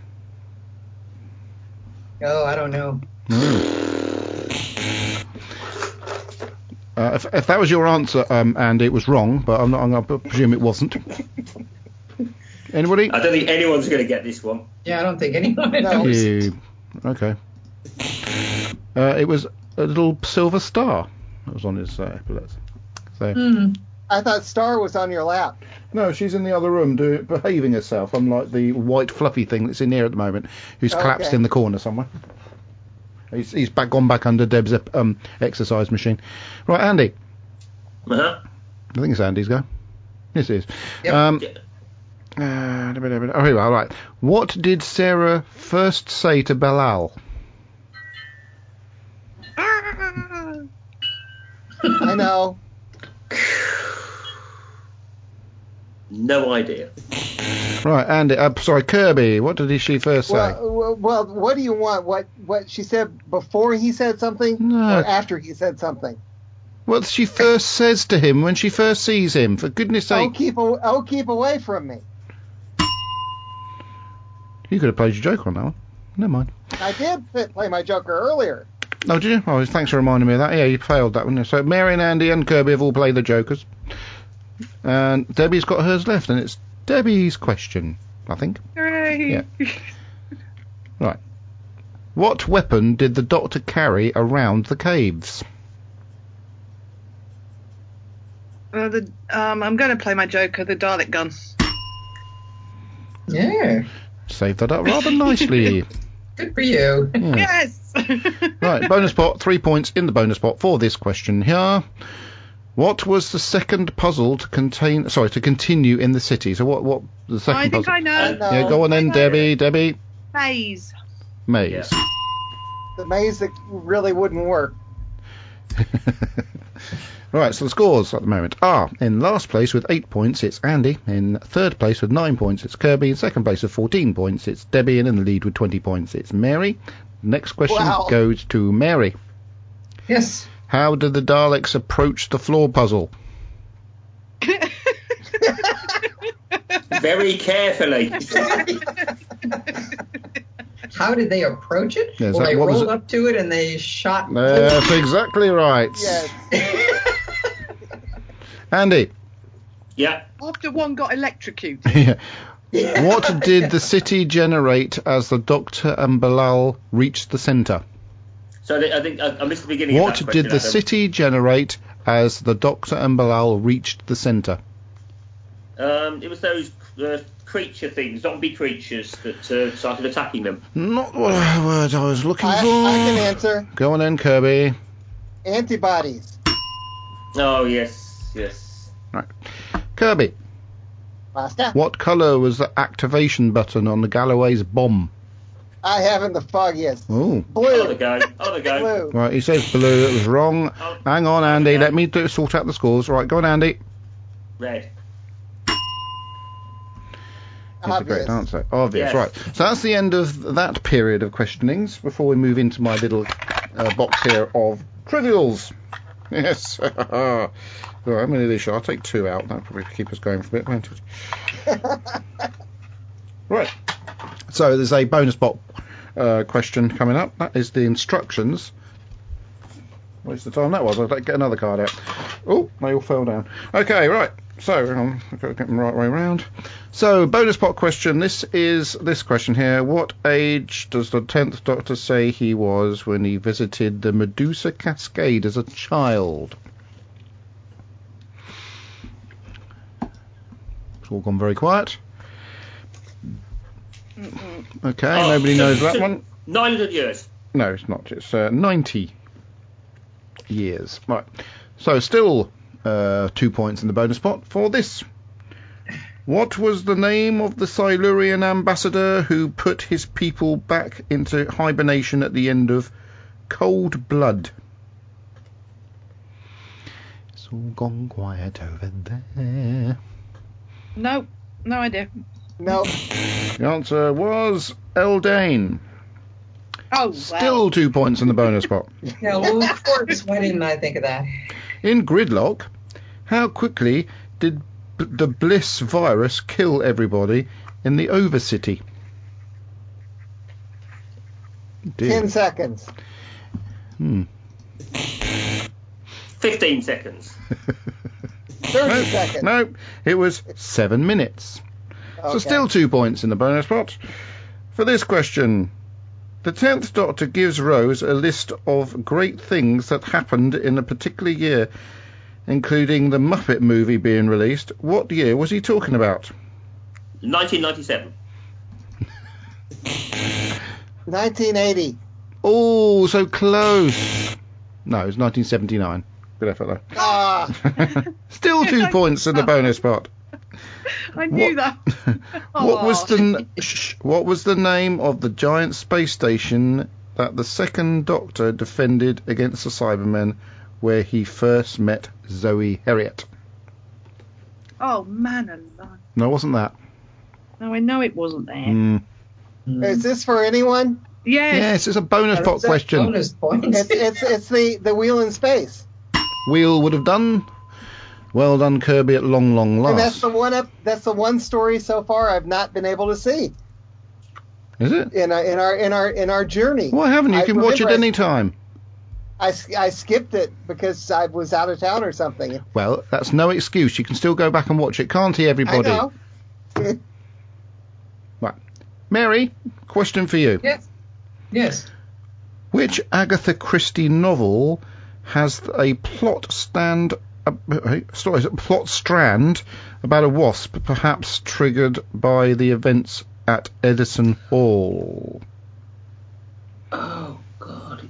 Oh, I don't know. If that was your answer, Andy, it was wrong, but I'm going to presume it wasn't. Anybody? I don't think anyone's going to get this one. Yeah, I don't think anyone knows. Okay. It was a little silver star that was on his epaulets. So. I thought Star was on your lap. No, she's in the other room behaving herself, unlike the white fluffy thing that's in here at the moment, who's collapsed in the corner somewhere. He's gone back under Deb's exercise machine. Right, Andy. Uh-huh. I think it's Andy's go. Yes, it is. Yep. Oh, here we are, right. What did Sarah first say to Bilal? I know. No idea. Right, Andy. Sorry, Kirby. What did she first say? Well, what do you want? What she said before he said something, No. or after he said something? What she first says to him when she first sees him. For goodness sake. Keep away from me. You could have played your Joker on that one. Never mind. I did play my Joker earlier. Oh, did you? Oh, thanks for reminding me of that. Yeah, you failed that one. So Mary and Andy and Kirby have all played the Jokers. And Debbie's got hers left, and it's Debbie's question, I think. Hooray! Yeah. Right. What weapon did the Doctor carry around the caves? I'm going to play my Joker, the Dalek gun. Yeah. Saved that up rather nicely. Good for you. Yeah. Yes! Right, bonus pot, 3 points in the bonus pot for this question here. What was the second puzzle to continue in the city? So what the second I think puzzle? I know. Yeah, go on then, Debbie. Maze. Maze. Yeah. The maze that really wouldn't work. Right, so the scores at the moment are: in last place with 8 points, it's Andy. In third place with 9 points, it's Kirby. In second place with 14 points, it's Debbie. And in the lead with 20 points, it's Mary. Next question goes to Mary. Yes. How did the Daleks approach the floor puzzle? Very carefully. How did they approach it? Yes, Well, they what was rolled it? up to it and they shot. That's exactly right. Yes. Andy. Yeah. After one got electrocuted. Yeah. What did the city generate as the Doctor and Bilal reached the centre? So I think I missed the beginning What of that did question, the Adam. city generate as the Doctor and Bilal reached the centre? It was those creature things, zombie creatures that started attacking them. Not what word I was looking for. I can answer. Go on then, Kirby. Antibodies. Oh, yes. Right. Kirby. Master? What colour was the activation button on the Galloway's bomb? I haven't the foggiest. Oh. Blue. On the go. Blue. Right, he says blue. It was wrong. Hang on, Andy. Let me sort out the scores. Right, go on, Andy. Red. It's a great answer. Obvious, Yes. right. So that's the end of that period of questionings before we move into my little box here of trivials. Yes. Right, how many of these shall I take 2 out? That'll probably keep us going for a bit, won't it? Right. So there's a bonus box question coming up. That is the instructions. Waste the time that was. I'll get another card out. Oh, they all fell down. Okay, right. So, hang on. I've got to get them the right way around. So, bonus pot question. This is this question here. What age does the 10th Doctor say he was when he visited the Medusa Cascade as a child? It's all gone very quiet. Okay, nobody knows that one. 900 years. No, it's not. It's 90 years. Right. So still 2 points in the bonus pot for this. What was the name of the Silurian ambassador who put his people back into hibernation at the end of Cold Blood? It's all gone quiet over there. No idea. No. The answer was Eldane. Oh, wow. Still 2 points in the bonus pot. Yeah, well, of course. Why didn't I think of that? In Gridlock, how quickly did the Bliss virus kill everybody in the Overcity? 10 seconds. 15 seconds. 30 seconds. No, it was 7 minutes. Okay. So still 2 points in the bonus pot. For this question, the 10th Doctor gives Rose a list of great things that happened in a particular year, including the Muppet movie being released. What year was he talking about? 1997. 1980. Oh, so close. No, it was 1979. Good effort, though. Still 2 points in the bonus pot. I knew that. What was the name of the giant space station that the second Doctor defended against the Cybermen, where he first met Zoe Herriot? Oh, man alive. No, it wasn't that. No, I know it wasn't there. Is this for anyone? Yes, it's a bonus pot question. Bonus points. It's the Wheel in Space. Wheel would have done. Well done, Kirby, at long last. And that's the one story so far I've not been able to see. Is it? In our journey. Why haven't you? You can watch it any time. I skipped it because I was out of town or something. Well, that's no excuse. You can still go back and watch it, can't he, everybody? I know. Right. Mary, question for you. Yes. Which Agatha Christie novel has a plot strand about a wasp, perhaps triggered by the events at Edison Hall? Oh, God.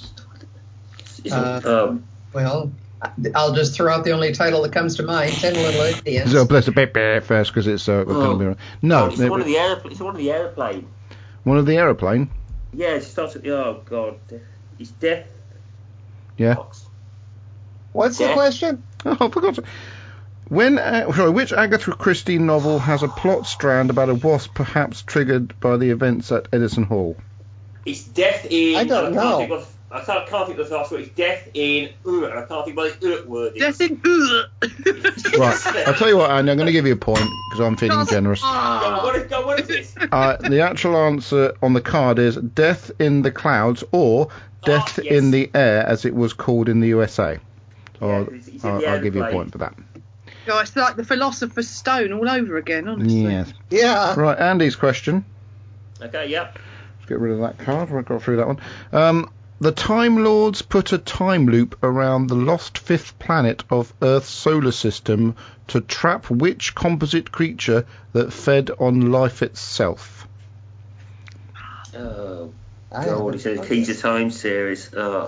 Well, I'll just throw out the only title that comes to mind, 10 Little Idiots. So let's first, because it's going to be... No. It's one of the aeroplane. One of the aeroplane? Yeah, it starts at the... Oh, God. It's Death. Yeah. What's the question? Oh, I forgot. Which Agatha Christie novel has a plot strand about a wasp perhaps triggered by the events at Edison Hall? It's Death in... I don't know. I can't think of the last word. It's Death in... and I can't think what the word is. Death in... Right. I'll tell you what, Andy, I'm going to give you a point because I'm feeling generous. What is this? The actual answer on the card is Death in the Clouds or Death in the Air, as it was called in the USA. I'll give you a point for that. Oh, it's like the Philosopher's Stone all over again, honestly. Yes. Yeah. Right, Andy's question. Okay, yep. Let's get rid of that card. We've got through that one. The Time Lords put a time loop around the lost fifth planet of Earth's solar system to trap which composite creature that fed on life itself? Oh, God, it's a Key to Time series. Oh.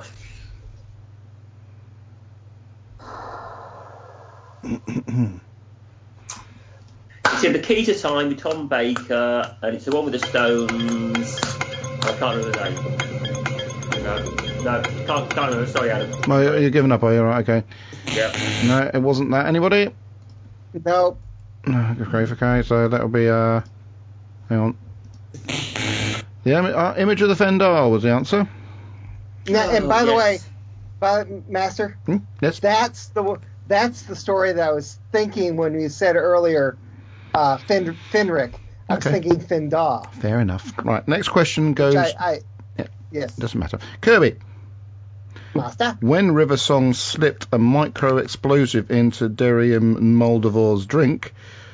It's in the Key to Time with Tom Baker, and it's the one with the stones. I can't remember the name. No, can't remember. Sorry, Adam. No, you're giving up, are you? Right, okay. Yeah. No, it wasn't that. Anybody? No. Okay, so that'll be, hang on. The Image of the Fendar was the answer. Now, and by the way, Master, yes, that's the story that I was thinking when you said earlier, Fenric. I was thinking Fendar. Fair enough. Right, next question goes... Yes. Doesn't matter. Kirby. Master. When River Song slipped a micro-explosive into Dorian Moldovar's drink,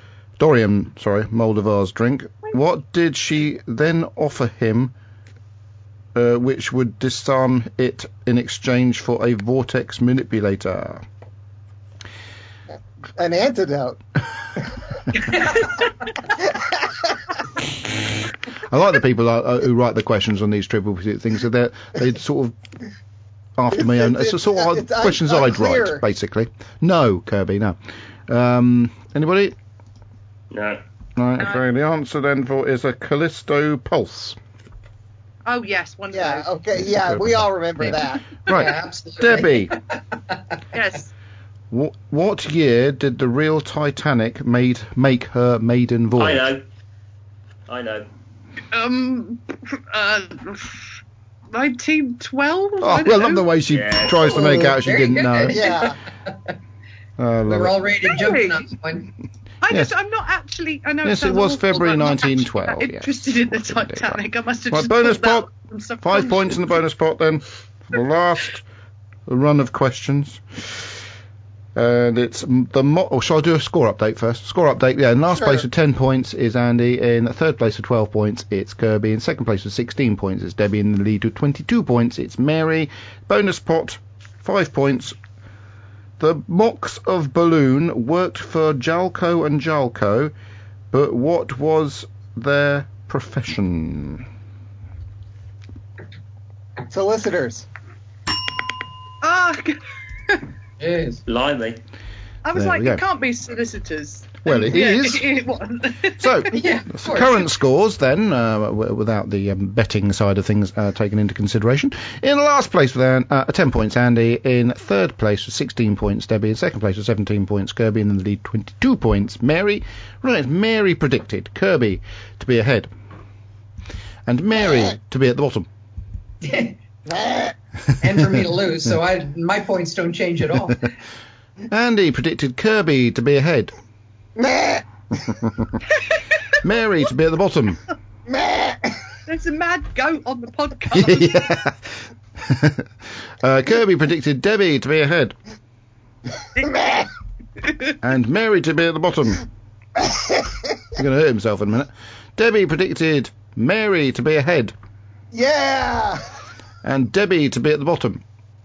what did she then offer him which would disarm it in exchange for a vortex manipulator? An antidote. I like the people who write the questions on these Triple Pursuit things. So they sort of after me own. It's the sort of questions I'd write, basically. No, Kirby, no. Anybody? No. Right. Okay. The answer then is a Callisto Pulse. Oh yes, one. Yeah. Okay. Yeah, we all remember that. Right. Yeah, absolutely. Debbie. Yes. What year did the real Titanic make her maiden voyage? I know. 1912. Oh, I love the way she tries to make out she didn't know. Yeah. We're all ready to jump on that one. I'm not actually. I know. Yes, it was February 1912. Interested in the Titanic. I must have just bonus pot. 5 points in the bonus pot then for the last run of questions. And it's shall I do a score update first? Score update, yeah. In last place with 10 points is Andy. In third place with 12 points, it's Kirby. In second place with 16 points, it's Debbie. In the lead with 22 points, it's Mary. Bonus pot, 5 points. The Mox of Balloon worked for Jalco and Jalco, but what was their profession? Solicitors. Oh, Yes. Blimey. I was There like, we go. it can't be solicitors. Well, it is. It was. So, Yeah, of course. current scores then, without the betting side of things taken into consideration. In last place with 10 points, Andy. In third place with 16 points, Debbie. In second place with 17 points, Kirby. And in the lead, 22 points, Mary. Right, Mary predicted Kirby to be ahead. And Mary to be at the bottom. And for me to lose, so my points don't change at all. Andy predicted Kirby to be ahead. Mary to be at the bottom. There's a mad goat on the podcast. Yeah. Kirby predicted Debbie to be ahead. And Mary to be at the bottom. He's going to hurt himself in a minute. Debbie predicted Mary to be ahead. Yeah. And Debbie to be at the bottom.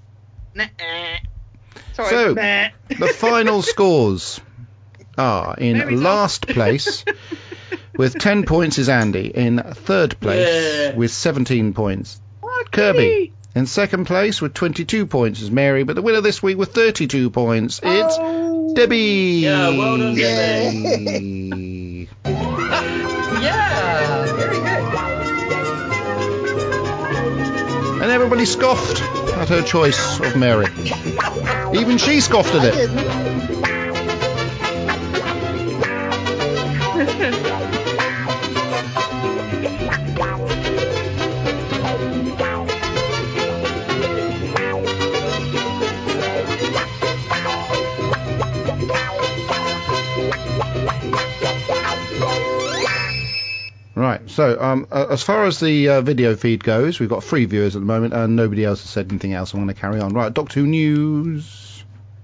Sorry. So, the final scores are in Mary's last place with 10 points is Andy. In third place with 17 points, Kirby. In second place with 22 points is Mary. But the winner this week with 32 points, it's Debbie. Yeah, well done, Debbie. Yeah, very good. And everybody scoffed at her choice of Mary. Even she scoffed at it. Right, so as far as the video feed goes, we've got 3 viewers at the moment, and nobody else has said anything else. I'm going to carry on. Right, Doctor Who news.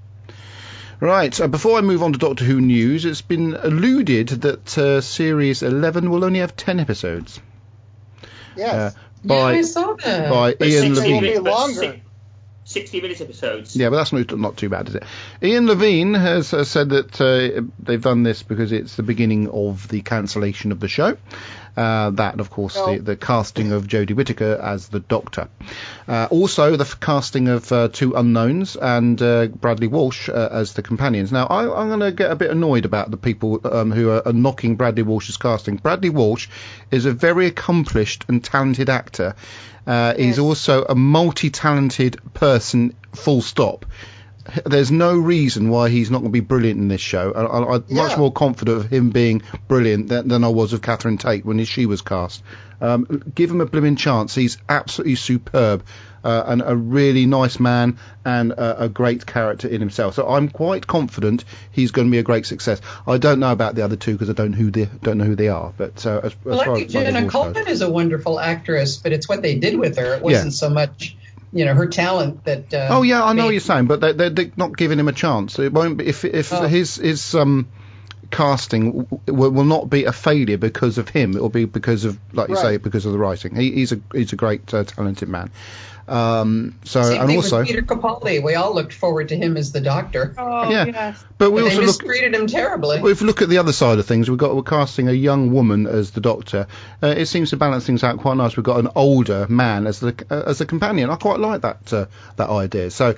Right, before I move on to Doctor Who news, it's been alluded that Series 11 will only have 10 episodes. Yes. I saw that. By Ian They will be Levine. longer. 60-minute episodes. Yeah, but that's not too bad, is it? Ian Levine has said that they've done this because it's the beginning of the cancellation of the show. That, of course, the casting of Jodie Whittaker as the Doctor. Also, the casting of 2 unknowns and Bradley Walsh as the companions. Now, I'm going to get a bit annoyed about the people who are knocking Bradley Walsh's casting. Bradley Walsh is a very accomplished and talented actor. He's also a multi-talented person, full stop. There's no reason why he's not going to be brilliant in this show. I'm much more confident of him being brilliant than I was of Catherine Tate when she was cast. Give him a blooming chance. He's absolutely superb and a really nice man and a great character in himself. So I'm quite confident he's going to be a great success. I don't know about the other 2 because I don't know who they are. But as Well, far I think Jenna Coleman is a wonderful actress, but it's what they did with her. It wasn't so much, her talent that. Oh yeah, I know what you're saying, but they're not giving him a chance. It won't be if his casting will not be a failure because of him. It will be because of, like you say, because of the writing. He's a great talented man. Same thing with Peter Capaldi. We all looked forward to him as the Doctor. Oh, yes. But they mistreated him terribly. If we look at the other side of things, we're casting a young woman as the Doctor. It seems to balance things out quite nice. We've got an older man as a companion. I quite like that idea. So,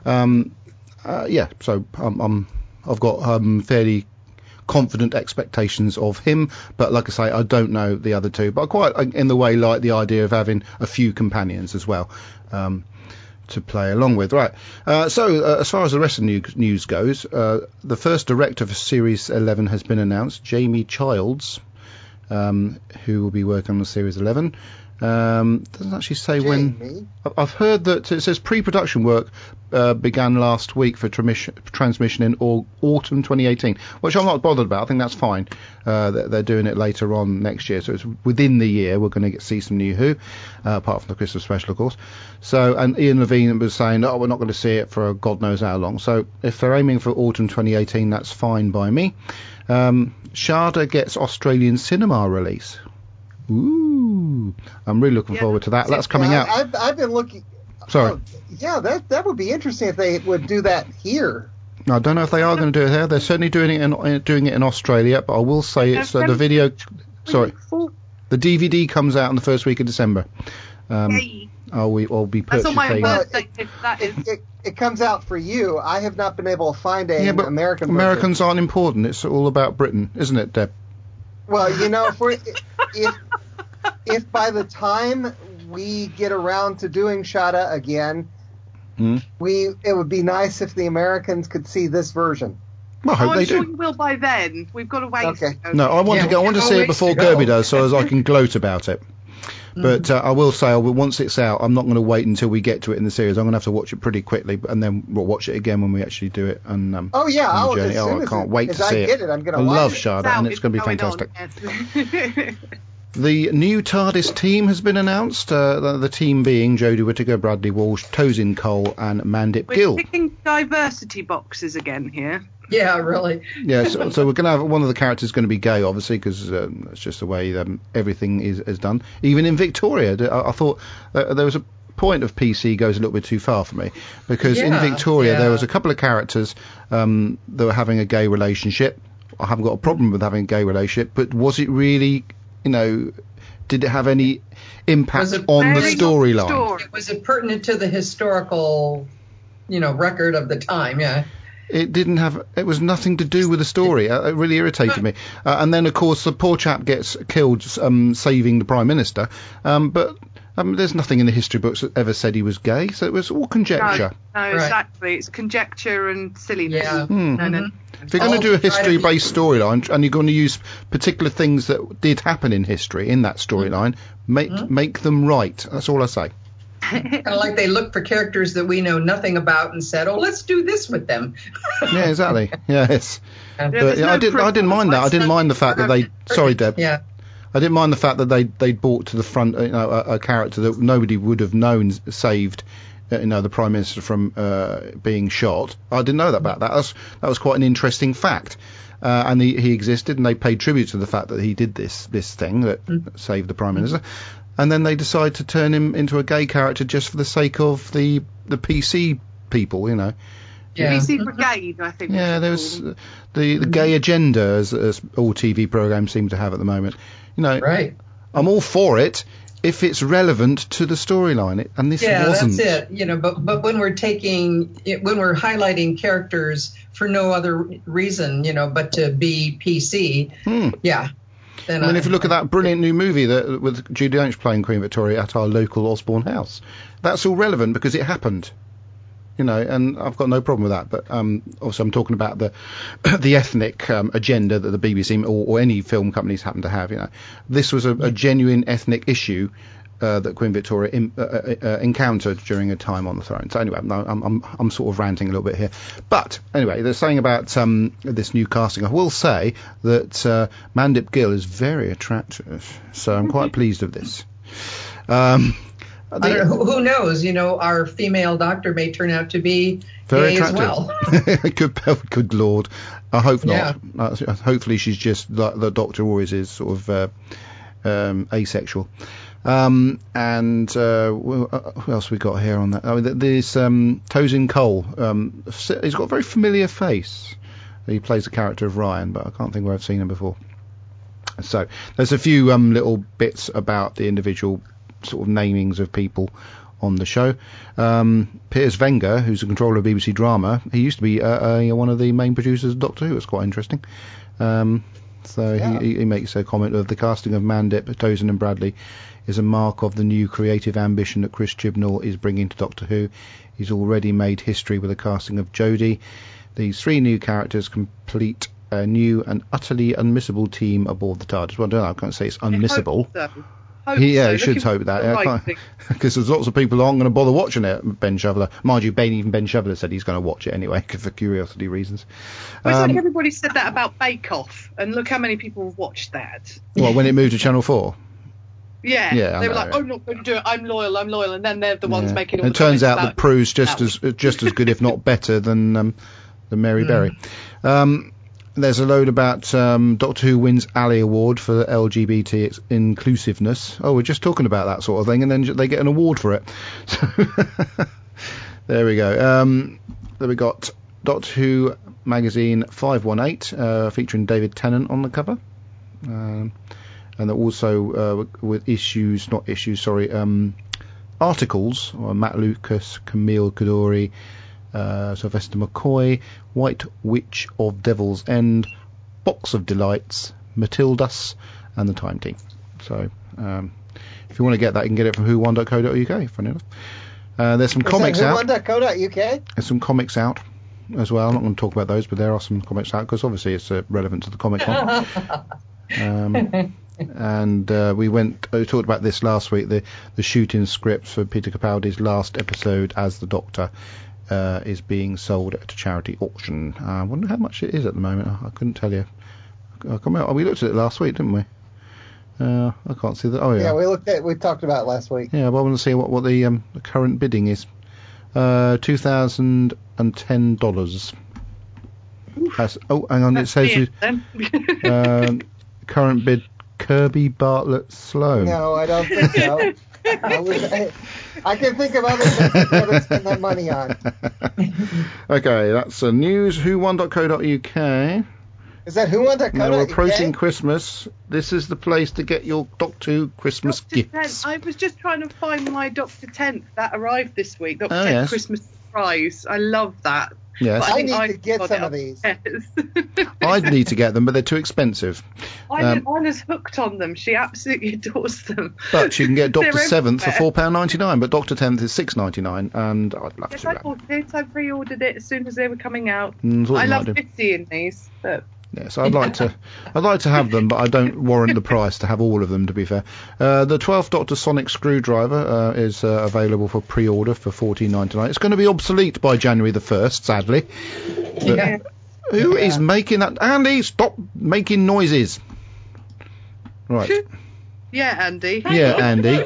So I've got fairly confident expectations of him, but like I say, I don't know the other 2, but I quite in the way like the idea of having a few companions as well to play along with. Right, so as far as the rest of the news goes, the first director for Series 11 has been announced, Jamie Childs, who will be working on Series 11. Doesn't actually say when. I've heard that it says pre-production work began last week for transmission in autumn 2018, which I'm not bothered about. I think that's fine. They're doing it later on next year, so it's within the year we're going to see some new Who, apart from the Christmas special, of course. So, and Ian Levine was saying, we're not going to see it for God knows how long. So, if they're aiming for autumn 2018, that's fine by me. Shada gets Australian cinema release. Ooh, I'm really looking forward to that. That's coming out. I've been looking. Sorry. That would be interesting if they would do that here. I don't know if they are going to do it here. They're certainly doing it in Australia, but I will say it's the video. Sorry, the DVD comes out in the first week of December, and I'll be That's on purchasing. my birthday. That is. It comes out for you. I have not been able to find an but American version. Americans aren't important. It's all about Britain, isn't it, Deb? Well, if by the time we get around to doing Shada again, it would be nice if the Americans could see this version. Well, I hope they sure do. you will by then. We've got to wait. Okay. No, I want to see it before Kirby does, so as I can gloat about it. But I will say, once it's out, I'm not going to wait until we get to it in the series. I'm going to have to watch it pretty quickly, and then we'll watch it again when we actually do it. And I can't wait to see it. I'm going to I watch love it. Shada, and it's going to be fantastic. The new TARDIS team has been announced. The team being Jodie Whittaker, Bradley Walsh, Tosin Cole, and Mandip Gill. We're ticking diversity boxes again here. Yeah, really. Yeah, so we're going to have one of the characters going to be gay, obviously, because that's just the way everything is done. Even in Victoria, I thought there was a point of PC goes a little bit too far for me, because in Victoria there was a couple of characters that were having a gay relationship. I haven't got a problem with having a gay relationship, but was it really, did it have any impact on the storyline? Was it pertinent to the historical, record of the time? Yeah. It didn't have. It was nothing to do with the story. It really irritated me. And then, of course, the poor chap gets killed saving the Prime Minister. But there's nothing in the history books that ever said he was gay, so it was all conjecture. No, exactly. It's conjecture and silliness. Yeah. No. If you're going to do a history-based storyline and you're going to use particular things that did happen in history in that storyline, make them right. That's all I say. Kind of like they looked for characters that we know nothing about and said, "Oh, let's do this with them." Yeah, exactly. Yes. I didn't mind that. I didn't mind the fact that they. Sorry, Deb. Yeah. I didn't mind the fact that they brought to the front a character that nobody would have known saved the Prime Minister from being shot. I didn't know about that. That was quite an interesting fact. And he existed, and they paid tribute to the fact that he did this thing that saved the Prime Minister. And then they decide to turn him into a gay character just for the sake of the PC people, Yeah. PC Brigade, I think. Yeah, there's the gay agenda, as all TV programs seem to have at the moment. Right. I'm all for it if it's relevant to the storyline, and this wasn't. Yeah, that's it. But when we're highlighting characters for no other reason, but to be PC, yeah. Then if you look at that brilliant new movie with Judi Dench playing Queen Victoria at our local Osborne house, that's all relevant because it happened. And I've got no problem with that. But also, I'm talking about the ethnic agenda that the BBC or any film companies happen to have. This was a genuine ethnic issue that Queen Victoria encountered during a time on the throne. So anyway, I'm sort of ranting a little bit here. But anyway, they're saying about this new casting. I will say that Mandip Gill is very attractive, so I'm quite pleased with this. Who knows? Our female doctor may turn out to be very gay attractive. as well. Good Lord. I hope not. Hopefully she's just like the doctor always is, sort of asexual. And who else we got here on that? There's Tosin Cole. He's got a very familiar face. He plays the character of Ryan, but I can't think where I've seen him before. So there's a few little bits about the individual sort of namings of people on the show. Piers Wenger, who's the controller of BBC Drama, he used to be one of the main producers of Doctor Who. It's quite interesting. He makes a comment of the casting of Mandip, Tosin and Bradley is a mark of the new creative ambition that Chris Chibnall is bringing to Doctor Who. He's already made history with the casting of Jodie. These three new characters complete a new and utterly unmissable team aboard the TARDIS. Well, I don't know, I can't say it's unmissable. You should hope that, because there's lots of people who aren't going to bother watching it. Ben Shoveler, mind you, even Ben Shoveler said he's going to watch it anyway for curiosity reasons. Well, it's like everybody said that about Bake Off, and look how many people have watched that. Well, when it moved to Channel 4. Yeah, they were like, I'm not going to do it. I'm loyal, and then they're the ones making all the it turns out that Prue's just as good, if not better, than Mary Berry. There's a load about Doctor Who wins Ali Award for the LGBT inclusiveness. Oh, we're just talking about that sort of thing, and then they get an award for it. So there we go. Then we got Doctor Who magazine 518 featuring David Tennant on the cover. And also with articles, Matt Lucas, Camille Kadori, Sylvester McCoy, White Witch of Devil's End, Box of Delights, Matildas, and the Time Team. So if you want to get that, you can get it from who1.co.uk, funny enough. There's some comics out. who1.co.uk? There's some comics out as well. I'm not going to talk about those, but there are some comics out because obviously it's relevant to the Comic Con. And we talked about this last week, the shooting script for Peter Capaldi's last episode as the Doctor is being sold at a charity auction. I wonder how much it is at the moment. I couldn't tell you. We looked at it last week, didn't we? I can't see that. Oh yeah. Yeah, we talked about it last week. Yeah, but I want to see what the current bidding is. $2,010. Oh, hang on. It says current bid Kirby Bartlett Sloan. No, I don't think so. I can think of other things I'd rather spend that money on. Okay, that's news. who1.co.uk. Is that who1.co.uk? Now we're approaching Christmas. This is the place to get your Doctor Who Christmas gifts. I was just trying to find my Dr. 10th that arrived this week. Dr. 10th Christmas surprise. I love that. Yes. I need to get some of these. I'd need to get them, but they're too expensive. Anna's hooked on them. She absolutely adores them. But you can get Dr. 7th for £4.99, but Dr. 10th is £6.99, and I'd love to. I bought it. I pre-ordered it as soon as they were coming out. I love 50 in these, but. Yes, I'd like to have them, but I don't warrant the price to have all of them, to be fair. The 12th Doctor Sonic Screwdriver is available for pre-order for $14.99. It's going to be obsolete by January the 1st, sadly. But who is making that? Andy, stop making noises. Right. Yeah, Andy. Yeah, Andy.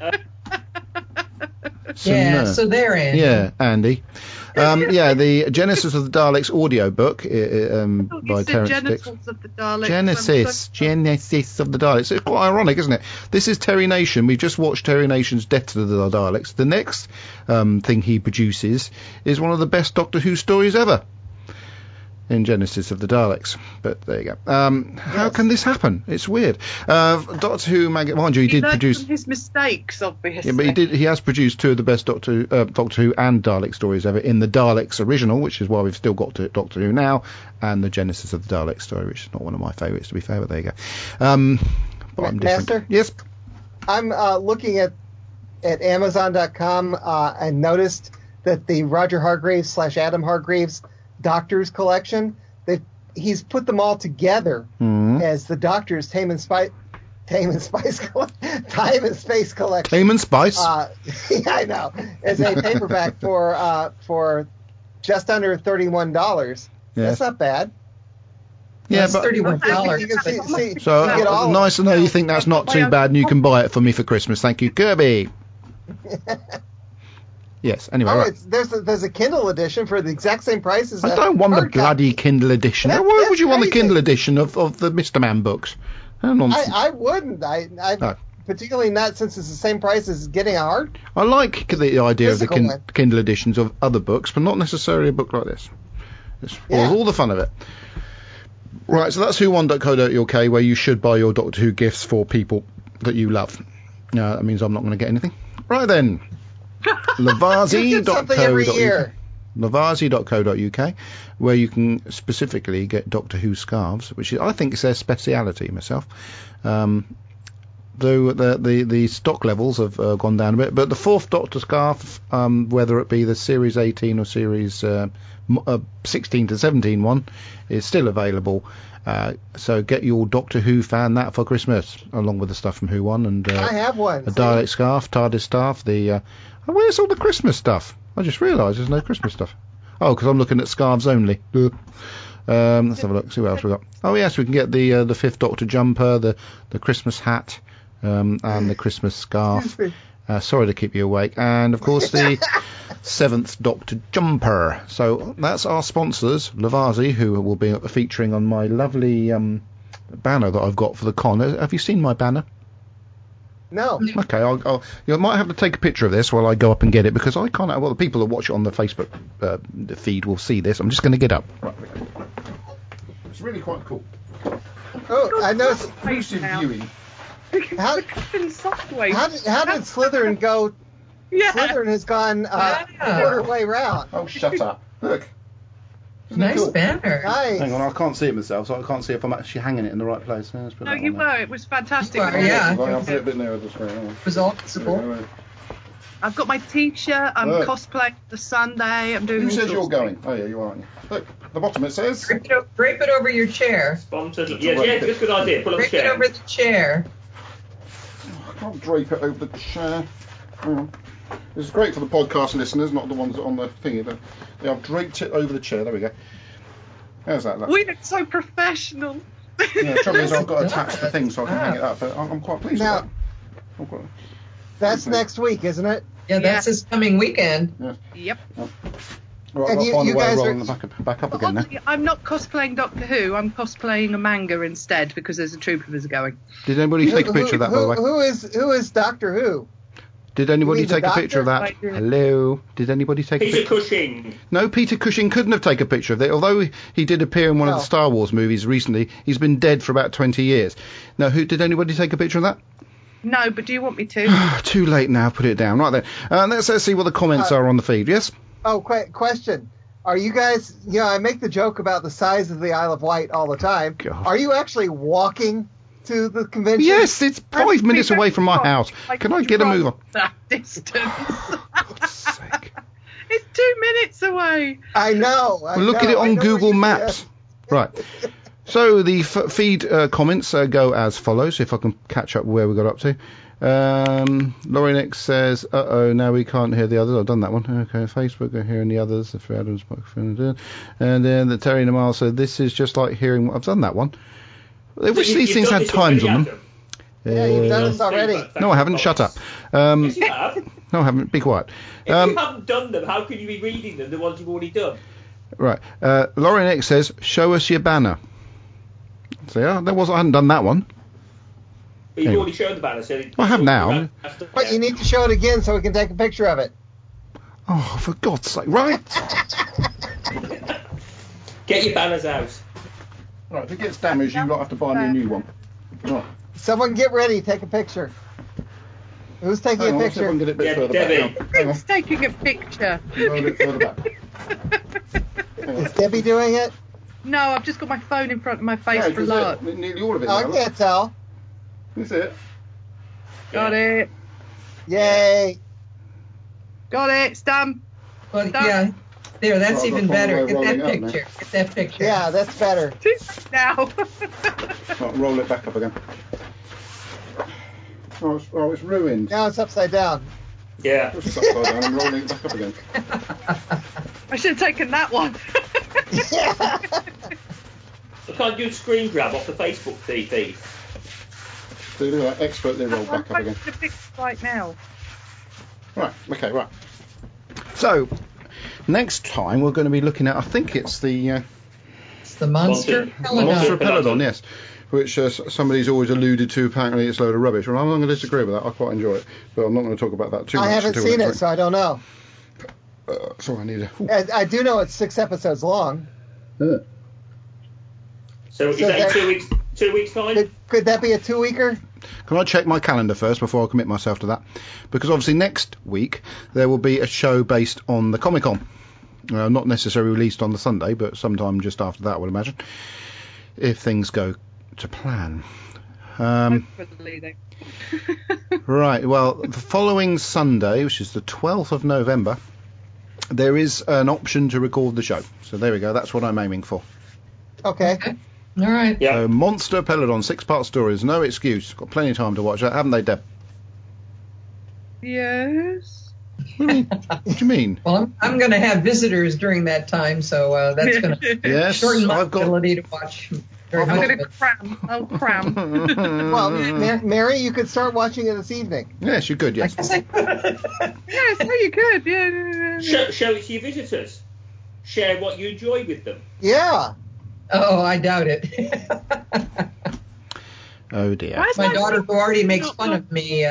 So they're in. Yeah, Andy. The Genesis of the Daleks audiobook by Terence Dix. Genesis of the Daleks. Genesis of the Daleks. It's quite ironic, isn't it? This is Terry Nation. We've just watched Terry Nation's Death to the Daleks. The next thing he produces is one of the best Doctor Who stories ever. In Genesis of the Daleks, but there you go. How can this happen? It's weird. Doctor Who, mind you, he did produce from his mistakes, obviously. Yeah, but he has produced two of the best Doctor Who and Dalek stories ever. In the Daleks original, which is why we've still got to Doctor Who now, and the Genesis of the Dalek story, which is not one of my favourites, to be fair. But there you go. But I'm different. Master? Yes. I'm looking at Amazon.com and noticed that the Roger Hargreaves / Adam Hargreaves Doctors collection, that he's put them all together as the Doctor's Time and Space collection. Time and Spice. Yeah, I know. As a paperback for just under $31. Yes. That's not bad. Yeah, that's but $31. So nice to know you think that's not too bad, and you can buy it for me for Christmas. Thank you, Kirby. Yes, anyway, right. There's a Kindle edition for the exact same price as I don't want the bloody Kindle edition. Why would you want the Kindle edition of the Mr. Man books? I wouldn't. I particularly not since it's the same price as getting a hard. I like the idea of the Kindle editions of other books, but not necessarily a book like this. It's all the fun of it. Right, so that's who1.co.uk, where you should buy your Doctor Who gifts for people that you love. That means I'm not going to get anything. Right then. Lavazi.co.uk, where you can specifically get Doctor Who scarves, which I think is their speciality myself. Though the stock levels have gone down a bit, but the fourth Doctor scarf, whether it be the Series 18 or Series 16 to 17 one, is still available. So get your Doctor Who fan that for Christmas, along with the stuff from Who One, and I have one. A Dalek scarf, TARDIS staff. Where's all the Christmas stuff? I just realised there's no Christmas stuff. Oh, because I'm looking at scarves only. Let's have a look. See what else we got. Oh yes, we can get the Fifth Doctor jumper, the Christmas hat, and the Christmas scarf. Sorry to keep you awake, and of course the Seventh Doctor jumper. So that's our sponsors, Lavazi, who will be featuring on my lovely banner that I've got for the con. Have you seen my banner? No. Okay, you might have to take a picture of this while I go up and get it, because I can't. Well, the people that watch it on the Facebook feed will see this. I'm just going to get up. Right. It's really quite cool. Oh, I know. Exclusive viewing. How did Slytherin go Yeah. Slytherin has gone quarter way round. Oh, shut up. Look. Isn't Nice it cool? banner. Nice. Hang on, I can't see it myself, so I can't see if I'm actually hanging it in the right place. Let's put No, that you on there. were. It was fantastic. You are, yeah. I'll put it a bit nearer the screen. Hang on. It was all visible. I've got my T-shirt. I'm Look. cosplaying the Sunday. I'm doing. Who all says you're sorts of going? Oh, yeah, you are, aren't you? Look, at the bottom it says... Drape it over your chair. Sponsored. Yeah, just a good idea. Put on the Drape it chair. over the chair. I can't drape it over the chair. Hang on. This is great for the podcast listeners, not the ones on the thingy. But yeah, I've draped it over the chair. There we go. How's that? We look so professional. Yeah, the trouble is I've got to attach the thing so I can hang it up, but I'm quite pleased Now, with that. I'm quite... that's next week, isn't it? Yeah, that's this coming weekend. Yeah. Yep. Right, And I've got to find a way guys of are- rolling it back up again now. Oddly, I'm not cosplaying Doctor Who. I'm cosplaying a manga instead because there's a troop of us going. Did anybody take a picture of that, by the way? Who is Doctor Who? Did anybody You mean the take a picture of that? doctor? Hello? Did anybody take a Peter picture? Cushing. No, Peter Cushing couldn't have taken a picture of it. Although he did appear in one of the No. Star Wars movies recently, he's been dead for about 20 years. Now, did anybody take a picture of that? No, but do you want me to? Too late now, put it down. Right then. Let's see what the comments are on the feed, yes? Oh, question. Are you guys, I make the joke about the size of the Isle of Wight all the time. God. Are you actually walking to the convention? Yes, it's 5 minutes away from my house. Can I get a move on? That distance. God's sake. It's 2 minutes away. I know. Well, look at it on Google Maps. Right. So the feed comments go as follows, if I can catch up where we got up to. Laurie Nick says, now we can't hear the others. I've done that one. Okay, Facebook are hearing the others. The Adams microphone. And then the Terry Namal said, this is just like hearing what I've done that one. I wish these things had times on them. Yeah, you've done this already. No, I haven't. Shut up. Yes, you have. No, I haven't. Be quiet. If you haven't done them, how can you be reading them, the ones you've already done? Right. Laurie Nick says, show us your banner. So, I hadn't done that one. But you've Anyway. already shown the banner, so... I have now. But you need to show it again so we can take a picture of it. Oh, for God's sake. Right. Get your banners out. Right, if it gets damaged, you lot have to buy me a new one. Right. Someone get ready, take a picture. Who's taking Hang a on, let's see if I picture? can get it a bit Yeah, further Debbie. back. Hang on. Who's taking a picture? Go a bit further back. Hang on. Is Debbie doing it? No, I've just got my phone in front of my face Yeah, for that's lark. it. Nearly all of it I now. can't tell. That's it. Got it. Yay. Got it. It's done. Well, Done. yeah. There, that's Well, I've even got better. one Get way that rolling up picture. Get that picture. Yeah, that's better. Now. Right, roll it back up again. Oh, it's ruined. Now it's upside down. Yeah. It's upside down. I'm rolling it back up again. I should have taken that one. Yeah. I can't do a screen grab off the Facebook feed. So you do that expertly roll I'm back up again. posting the picture right now. Right, okay, right. So, next time we're going to be looking at, I think it's the It's the Monster Monster Peladon. Peladon, yes. Which somebody's always alluded to, apparently it's a load of rubbish. Well, I'm not going to disagree with that, I quite enjoy it. But I'm not going to talk about that too much. I haven't until seen next it, so I don't know. week. So I need a... I do know it's 6 episodes long. So is So that that- in 2 weeks time? Could that be a 2-weeker? Can I check my calendar first before I commit myself to that? Because obviously next week there will be a show based on the Comic-Con. Not necessarily released on the Sunday, but sometime just after that, I would imagine, if things go to plan. Hopefully they. Right, well, the following Sunday, which is the 12th of November, there is an option to record the show. So there we go, that's what I'm aiming for. Okay. All right. Yeah. So Monster Peladon, 6-part stories, no excuse. Got plenty of time to watch that, haven't they, Deb? Yes. What do you mean? Well, I'm going to have visitors during that time, so that's going to Yes, shorten my I've got... ability to watch very I'm much going of to it. cram. I'll cram. Well, Mary, you could start watching it this evening. Yes, you could, yes. I guess I could. Yes, no, you could. Yeah. Show it to your visitors. Share what you enjoy with them. Yeah. Oh, I doubt it. Oh, dear. Why is My daughter, who already makes not- fun of me,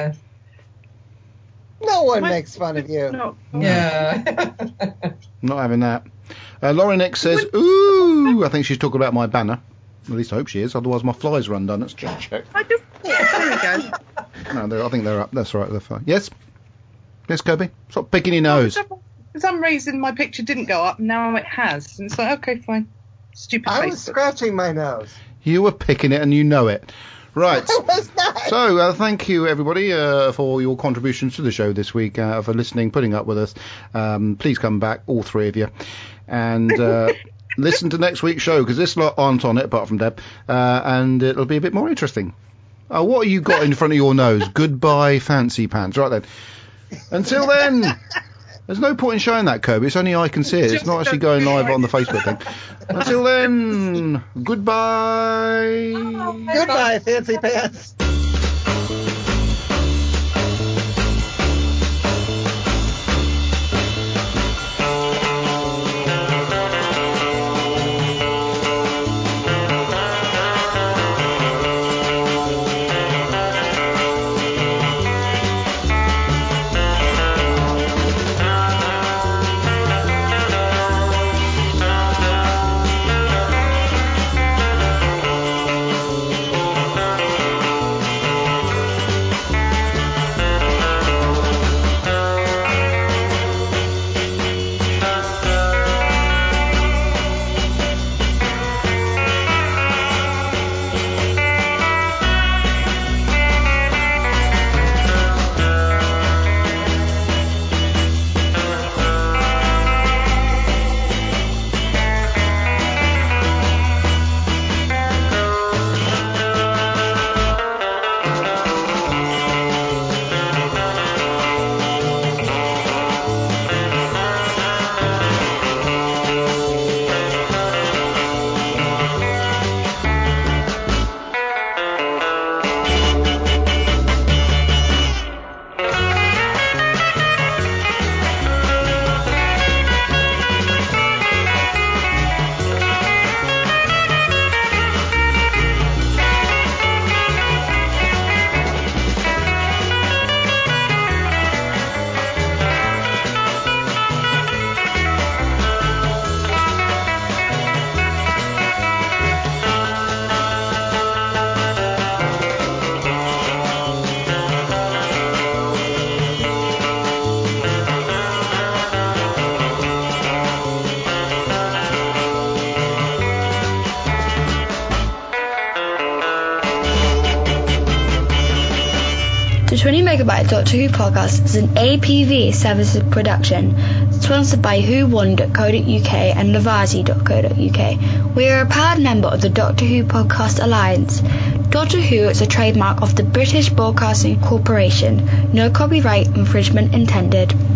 No one Why- makes fun of you. No. yeah. Not having that. Laurie Nick says, ooh, I think she's talking about my banner. At least I hope she is, otherwise my flies are undone. Let's just check. I just. There we go. No, I think they're up. That's right, they're fine. Yes? Yes, Kirby? Stop picking your nose. For some reason, my picture didn't go up, and now it has. And it's like, okay, fine. Stupid I Facebook. was scratching my nose. You were picking it and you know it. Right. I was not. So, thank you, everybody, for your contributions to the show this week, for listening, putting up with us. Please come back, all three of you. And listen to next week's show, because this lot aren't on it, apart from Deb. And it'll be a bit more interesting. Oh, what have you got in front of your nose? Goodbye, fancy pants. Right then. Until then, there's no point in showing that, Kirby. It's only I can see it. It's not actually going live on the Facebook thing. Until then, goodbye. Goodbye, fancy pants. The 20 Megabyte Doctor Who podcast is an APV Services production, sponsored by whowon.co.uk and Lavazi.co.uk. We are a proud member of the Doctor Who Podcast Alliance. Doctor Who is a trademark of the British Broadcasting Corporation. No copyright infringement intended.